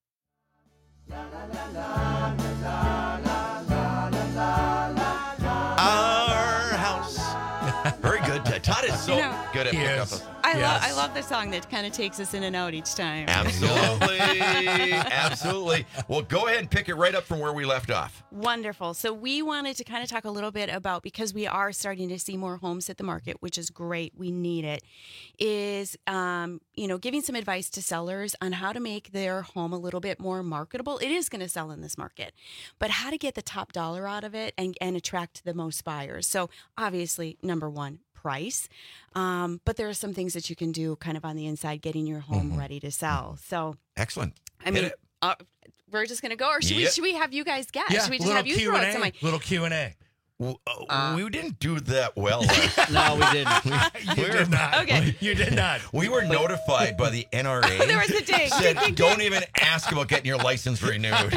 Our house. Very good. Todd is so You know, good at He picking is. up. a- I love I love the song that kind of takes us in and out each time. Absolutely. Absolutely. Well, go ahead and pick it right up from where we left off. Wonderful. So we wanted to kind of talk a little bit about, because we are starting to see more homes hit the market, which is great. We need it. Is um, you know, giving some advice to sellers on how to make their home a little bit more marketable. It is going to sell in this market, but how to get the top dollar out of it and, and attract the most buyers. So obviously, number one, price. Um, but there are some things that you can do kind of on the inside, getting your home Mm-hmm. ready to sell. So Excellent. I Hit mean, it. uh, we're just going to go, or should we Yeah. should we have you guys guess? Yeah, should we just little have you Q throw and out A. some like, Little Q and A. Well, uh, we didn't do that well. Last No, we didn't. You we did not. Okay. You did not. We were notified by the N R A. There was a ding. Said, Ding, ding, don't ding." even ask about getting your license renewed.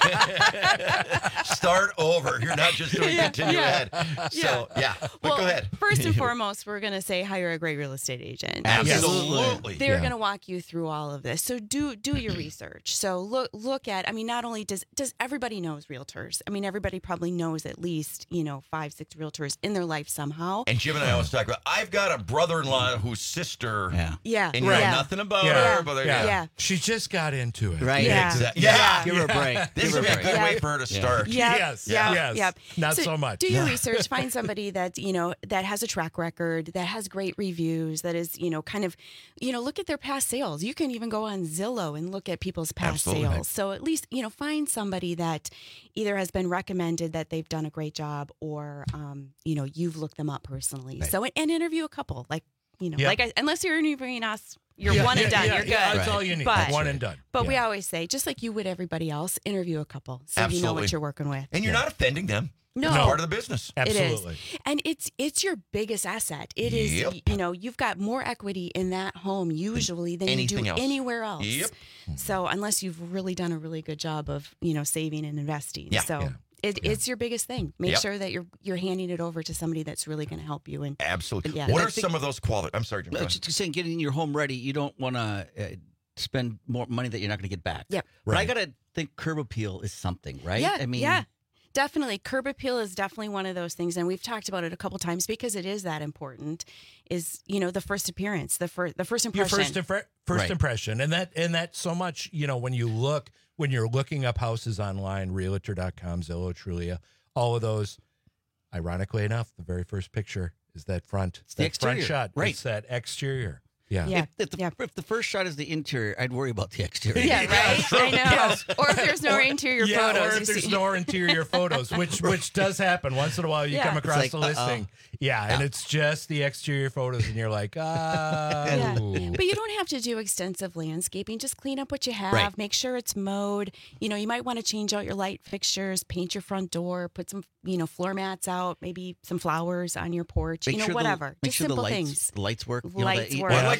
Start over. You're not just doing Yeah, continue yeah. ahead. So, yeah. But well, go ahead. First and foremost, we're going to say hire a great real estate agent. Absolutely. They're Yeah. going to walk you through all of this. So do do your research. So look look at. I mean, not only does does everybody knows realtors. I mean, everybody probably knows at least you know five six realtors in their life somehow. And Jim and I always talk about, I've got a brother-in-law whose sister, Yeah. Yeah. and you Right. know nothing about Yeah. her, but there- yeah. Yeah. She just got into it. Right. Yeah. Exactly. Yeah. Give her a break. This Give would her be a a break. good way Yeah. for her to Yeah. start. Yeah, Yes. yeah, Yes. yeah. Not So so much. Do your research. Find somebody that you know that has a track record, that has great reviews, that is you know kind of you know look at their past sales. You can even go on Zillow and look at people's past Absolutely. sales. So at least you know find somebody that either has been recommended that they've done a great job, or um, you know you've looked them up personally. Right. So and interview a couple, like you know, Yeah. like I, unless you're interviewing us, you're Yeah, one and yeah, done. yeah, you're good. yeah, that's all you need. But, One and done. But we Yeah. always say, just like you would everybody else, interview a couple so you know Absolutely. what you're working with. And you're not offending them. No. It's part of the business. Absolutely. It is. And it's it's your biggest asset. It is Yep. you know, you've got more equity in that home usually than you Anything do else. anywhere else. Yep. So unless you've really done a really good job of, you know, saving and investing. Yeah. So Yeah. It, it's your biggest thing. Make Yep. sure that you're you're handing it over to somebody that's really going to help you. And Absolutely. Yeah. What I are think- some of those qualities? I'm sorry, Jim. go No, ahead. just saying, getting your home ready, you don't want to uh, spend more money that you're not going to get back. Yep. But I Right. got to think curb appeal is something, right? Yeah, I mean, yeah, definitely. Curb appeal is definitely one of those things, and we've talked about it a couple times because it is that important. Is you know the first appearance, the first the first Your impression. first impre- first Right. impression, and that and that so much. You know, when you look when you're looking up houses online, Realtor dot com, Zillow, Trulia, all of those. Ironically enough, the very first picture is that front. It's the that front exterior. shot. Right. It's that exterior. Yeah. Yeah. If, if, the, if the first shot is the interior, I'd worry about the exterior. Yeah, right. I know. Yes. Or if there's no Or- interior yeah, photos, or you if there's see. no interior photos, which which does happen once in a while. You Yeah. come It's across like, a uh-oh. listing, yeah, and it's just the exterior photos, and you're like, ah. Yeah. But you don't have to do extensive landscaping. Just clean up what you have. Right. Make sure it's mowed. You know, you might want to change out your light fixtures, paint your front door, put some, you know, floor mats out, maybe some flowers on your porch. Make you know, sure the- whatever. make Just sure the simple lights, things. the lights work. You know, Lights the- work. Well, I like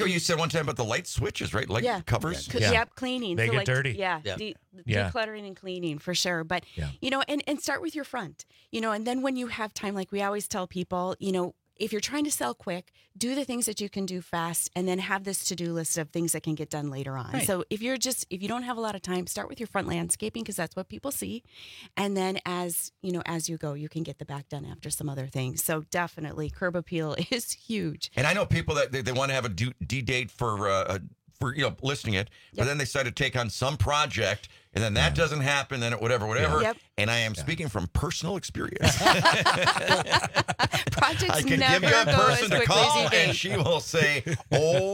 what you said one time about the light switches, right? Light yeah. covers. C- Yep, cleaning. They so get like, dirty. Yeah, Yeah. de- Yeah. decluttering and cleaning for sure. But Yeah. you know, and and start with your front. You know, and then when you have time, like we always tell people, you know, if you're trying to sell quick, do the things that you can do fast, and then have this to-do list of things that can get done later on. Right. So if you're just if you don't have a lot of time, start with your front landscaping because that's what people see, and then as you know, as you go, you can get the back done after some other things. So definitely, curb appeal is huge. And I know people that they, they want to have a due, D date for uh, for you know listing it, but Yep. then they decide to take on some project, and then that doesn't happen. Then it, whatever, whatever. Yep. And I am speaking from personal experience. Projects I can never give you a go as person to quickly as call, you and think. she will say, "Oh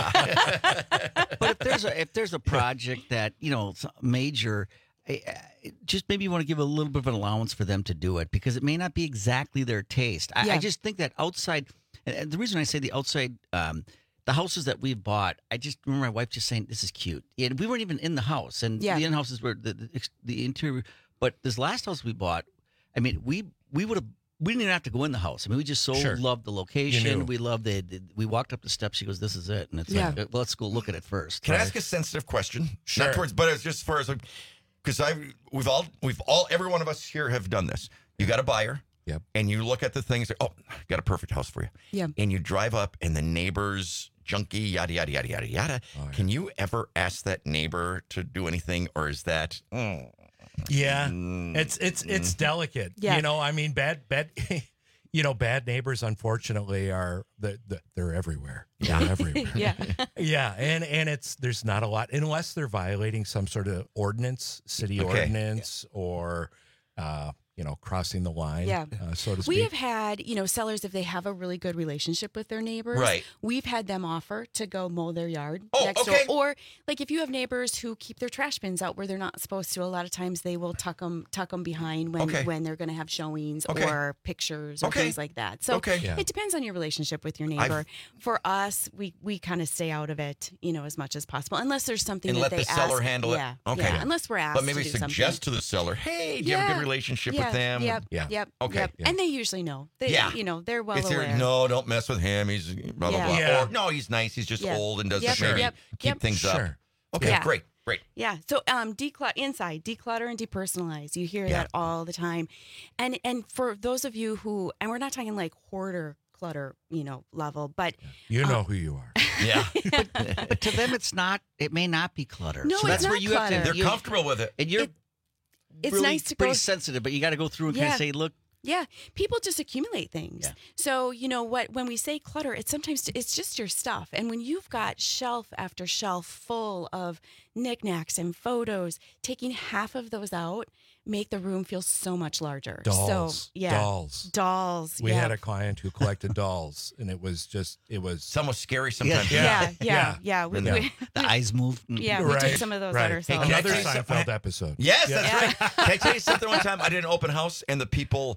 yeah." But if there's a if there's a project that you know it's major, eh, eh, just maybe you want to give a little bit of an allowance for them to do it because it may not be exactly their taste. I, Yeah. I just think that outside, and- and the reason I say the outside, um, the houses that we've bought, I just remember my wife just saying, "This is cute," and we weren't even in the house, and Yeah. the in houses were the, the ex- the interior. But this last house we bought, I mean, we we would have. We didn't even have to go in the house. I mean, we just so Sure. loved the You location. knew. We loved the, the. We walked up the steps. She goes, "This is it," and it's Yeah. like, well, let's go look at it first. Can I ask a sensitive question? Sure. Not towards, but it's just as far as because I we've all we've all every one of us here have done this. You got a buyer. Yep. And you look at the things. Oh, got a perfect house for you. Yeah. And you drive up, and the neighbor's junky, yada yada yada yada yada. Oh, yeah. Can you ever ask that neighbor to do anything, or is that? Mm, Yeah, mm, it's it's it's delicate. Yeah. You know, I mean, bad bad. You know, bad neighbors unfortunately are the, the they're everywhere. They're everywhere. yeah. Yeah, and and it's there's not a lot unless they're violating some sort of ordinance, city Okay. ordinance, or uh, you know, crossing the line. Yeah. uh, so to speak. We have had, you know, sellers, if they have a really good relationship with their neighbors, Right. we've had them offer to go mow their yard Oh, next okay. door. Or like if you have neighbors who keep their trash bins out where they're not supposed to, a lot of times they will tuck them, tuck them behind when, Okay. when they're going to have showings Okay. or pictures or Okay. things like that. So Okay. Yeah. it depends on your relationship with your neighbor. For us, we, we kind of stay out of it, you know, as much as possible, unless there's something And that let they the seller ask. handle it? Yeah. Okay. Yeah. Unless we're asked But maybe to do suggest something. to the seller, "Hey, do you have a Yeah. good relationship yeah. with them?" Yep. Yeah. Yep. Okay. Yep. Yeah. And they usually know. They, Yeah. You know, they're well It's aware. there, no, don't mess with him. He's blah blah Yeah. blah. Yeah. Or no, he's nice. He's just Yeah. old and doesn't Yep, maybe yep, keep yep. things up. Sure. Okay, Yeah. great, great. Yeah. So um declutter inside, declutter and depersonalize. You hear Yeah. that all the time. And and for those of you who and we're not talking like hoarder clutter, you know, level, but You know um, who you are. Yeah. But to them, it's not. It may not be clutter. No, so it's that's where not you have clutter. to. They're you- comfortable with it. and you're It- it's really nice to pretty go sensitive, but you got to go through and kind Yeah. of say, "Look, yeah, people just accumulate things. Yeah. So, you know what, when we say clutter, it's sometimes it's just your stuff. And when you've got shelf after shelf full of knickknacks and photos, taking half of those out make the room feel so much larger. Dolls. So, yeah. Dolls. Dolls. We yeah. had a client who collected dolls, and it was just it was Some was scary sometimes. yeah, Yeah. yeah, yeah. Yeah. We, Yeah. we- the eyes move." yeah, we Right, took some of those right. out Hey, ourselves. can I Another tell you something? Seinfeld episode. Yes, Yeah. that's right. Can I tell you something? One time I did an open house, and the people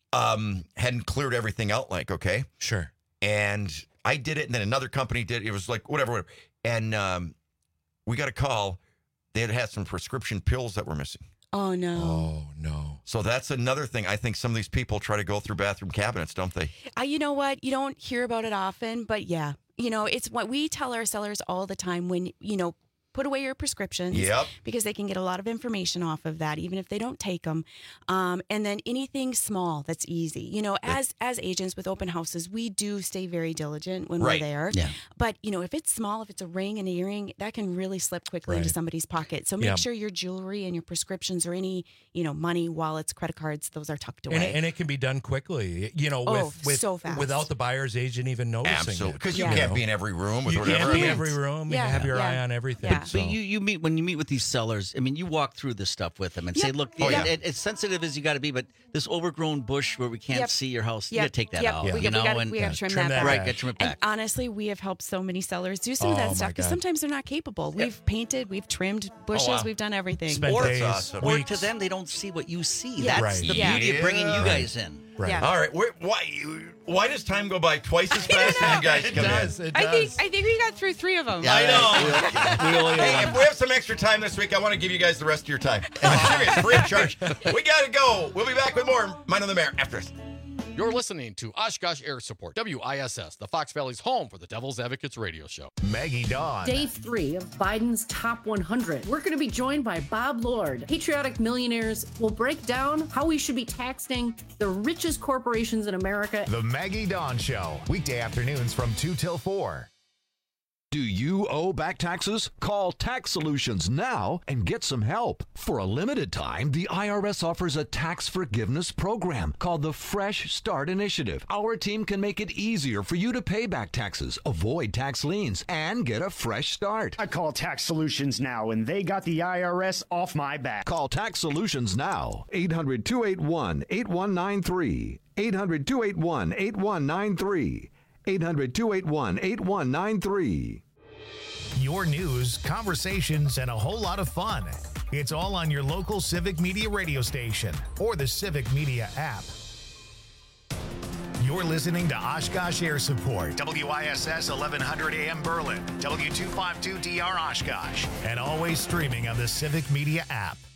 um, hadn't cleared everything out. Like, okay, Sure. and I did it, and then another company did. It was like whatever, whatever. And um, we got a call. They had had some prescription pills that were missing. Oh, no. Oh no. So that's another thing. I think some of these people try to go through bathroom cabinets, don't they? Uh, you know what? You don't hear about it often, but yeah. You know, it's what we tell our sellers all the time when, you know, put away your prescriptions Yep. because they can get a lot of information off of that, even if they don't take them. Um, and then anything small that's easy. You know, as as agents with open houses, we do stay very diligent when Right. we're there. Yeah. But, you know, if it's small, if it's a ring, an earring, that can really slip quickly into Right. somebody's pocket. So make Yeah. sure your jewelry and your prescriptions or any, you know, money, wallets, credit cards, those are tucked away. And it, and it can be done quickly, you know, Oh, with, with so fast. without the buyer's agent even noticing Absolutely. it. Because you Yeah. can't know? be in every room with You whatever. can't be in Can't. every room Yeah. and have your Yeah. eye on everything. Yeah. So. But you, you meet when you meet with these sellers. I mean, you walk through this stuff with them and say, Yep. "Look, Oh, it- yeah. it- as sensitive as you got to be, but this overgrown bush where we can't Yep. see your house, you Yep. got to take that Yep. out." We, You got- we know, gotta, and we gotta trim, trim that that back. right, back. get trim it And back. honestly, we have helped so many sellers do some of Oh, that my stuff because God. sometimes they're not capable. We've painted, we've trimmed bushes, wow. we've done everything. Spent Or- days, awesome. Or weeks. to them, they don't see what you see. Yeah. That's Right. the Yeah. beauty of bringing you Yeah. guys in. Right. Yeah. All right. Where, why? Why does time go by twice as fast when you guys It come does. in? It I does. think I think we got through three of them. I know. We only Hey, have if we have some extra time this week, I want to give you guys the rest of your time. I'm serious, free of charge. We got to go. We'll be back with more Mind on the Mayor after this. You're listening to Oshkosh Air Support, W I S S, the Fox Valley's home for the Devil's Advocates radio show. Maggie Dawn. Day three of Biden's Top one hundred. We're going to be joined by Bob Lord. Patriotic Millionaires will break down how we should be taxing the richest corporations in America. The Maggie Dawn Show, weekday afternoons from two till four. Do you owe back taxes? Call Tax Solutions now and get some help. For a limited time, the I R S offers a tax forgiveness program called the Fresh Start Initiative. Our team can make it easier for you to pay back taxes, avoid tax liens, and get a fresh start. I call Tax Solutions now, and they got the I R S off my back. Call Tax Solutions now. eight hundred, two eight one, eight one nine three. eight hundred, two eight one, eight one nine three. eight hundred, two eight one, eight one nine three. Your news, conversations, and a whole lot of fun. It's all on your local Civic Media radio station or the Civic Media app. You're listening to Oshkosh Air Support, W I S S eleven hundred A M Berlin, W two fifty-two D R Oshkosh, and always streaming on the Civic Media app.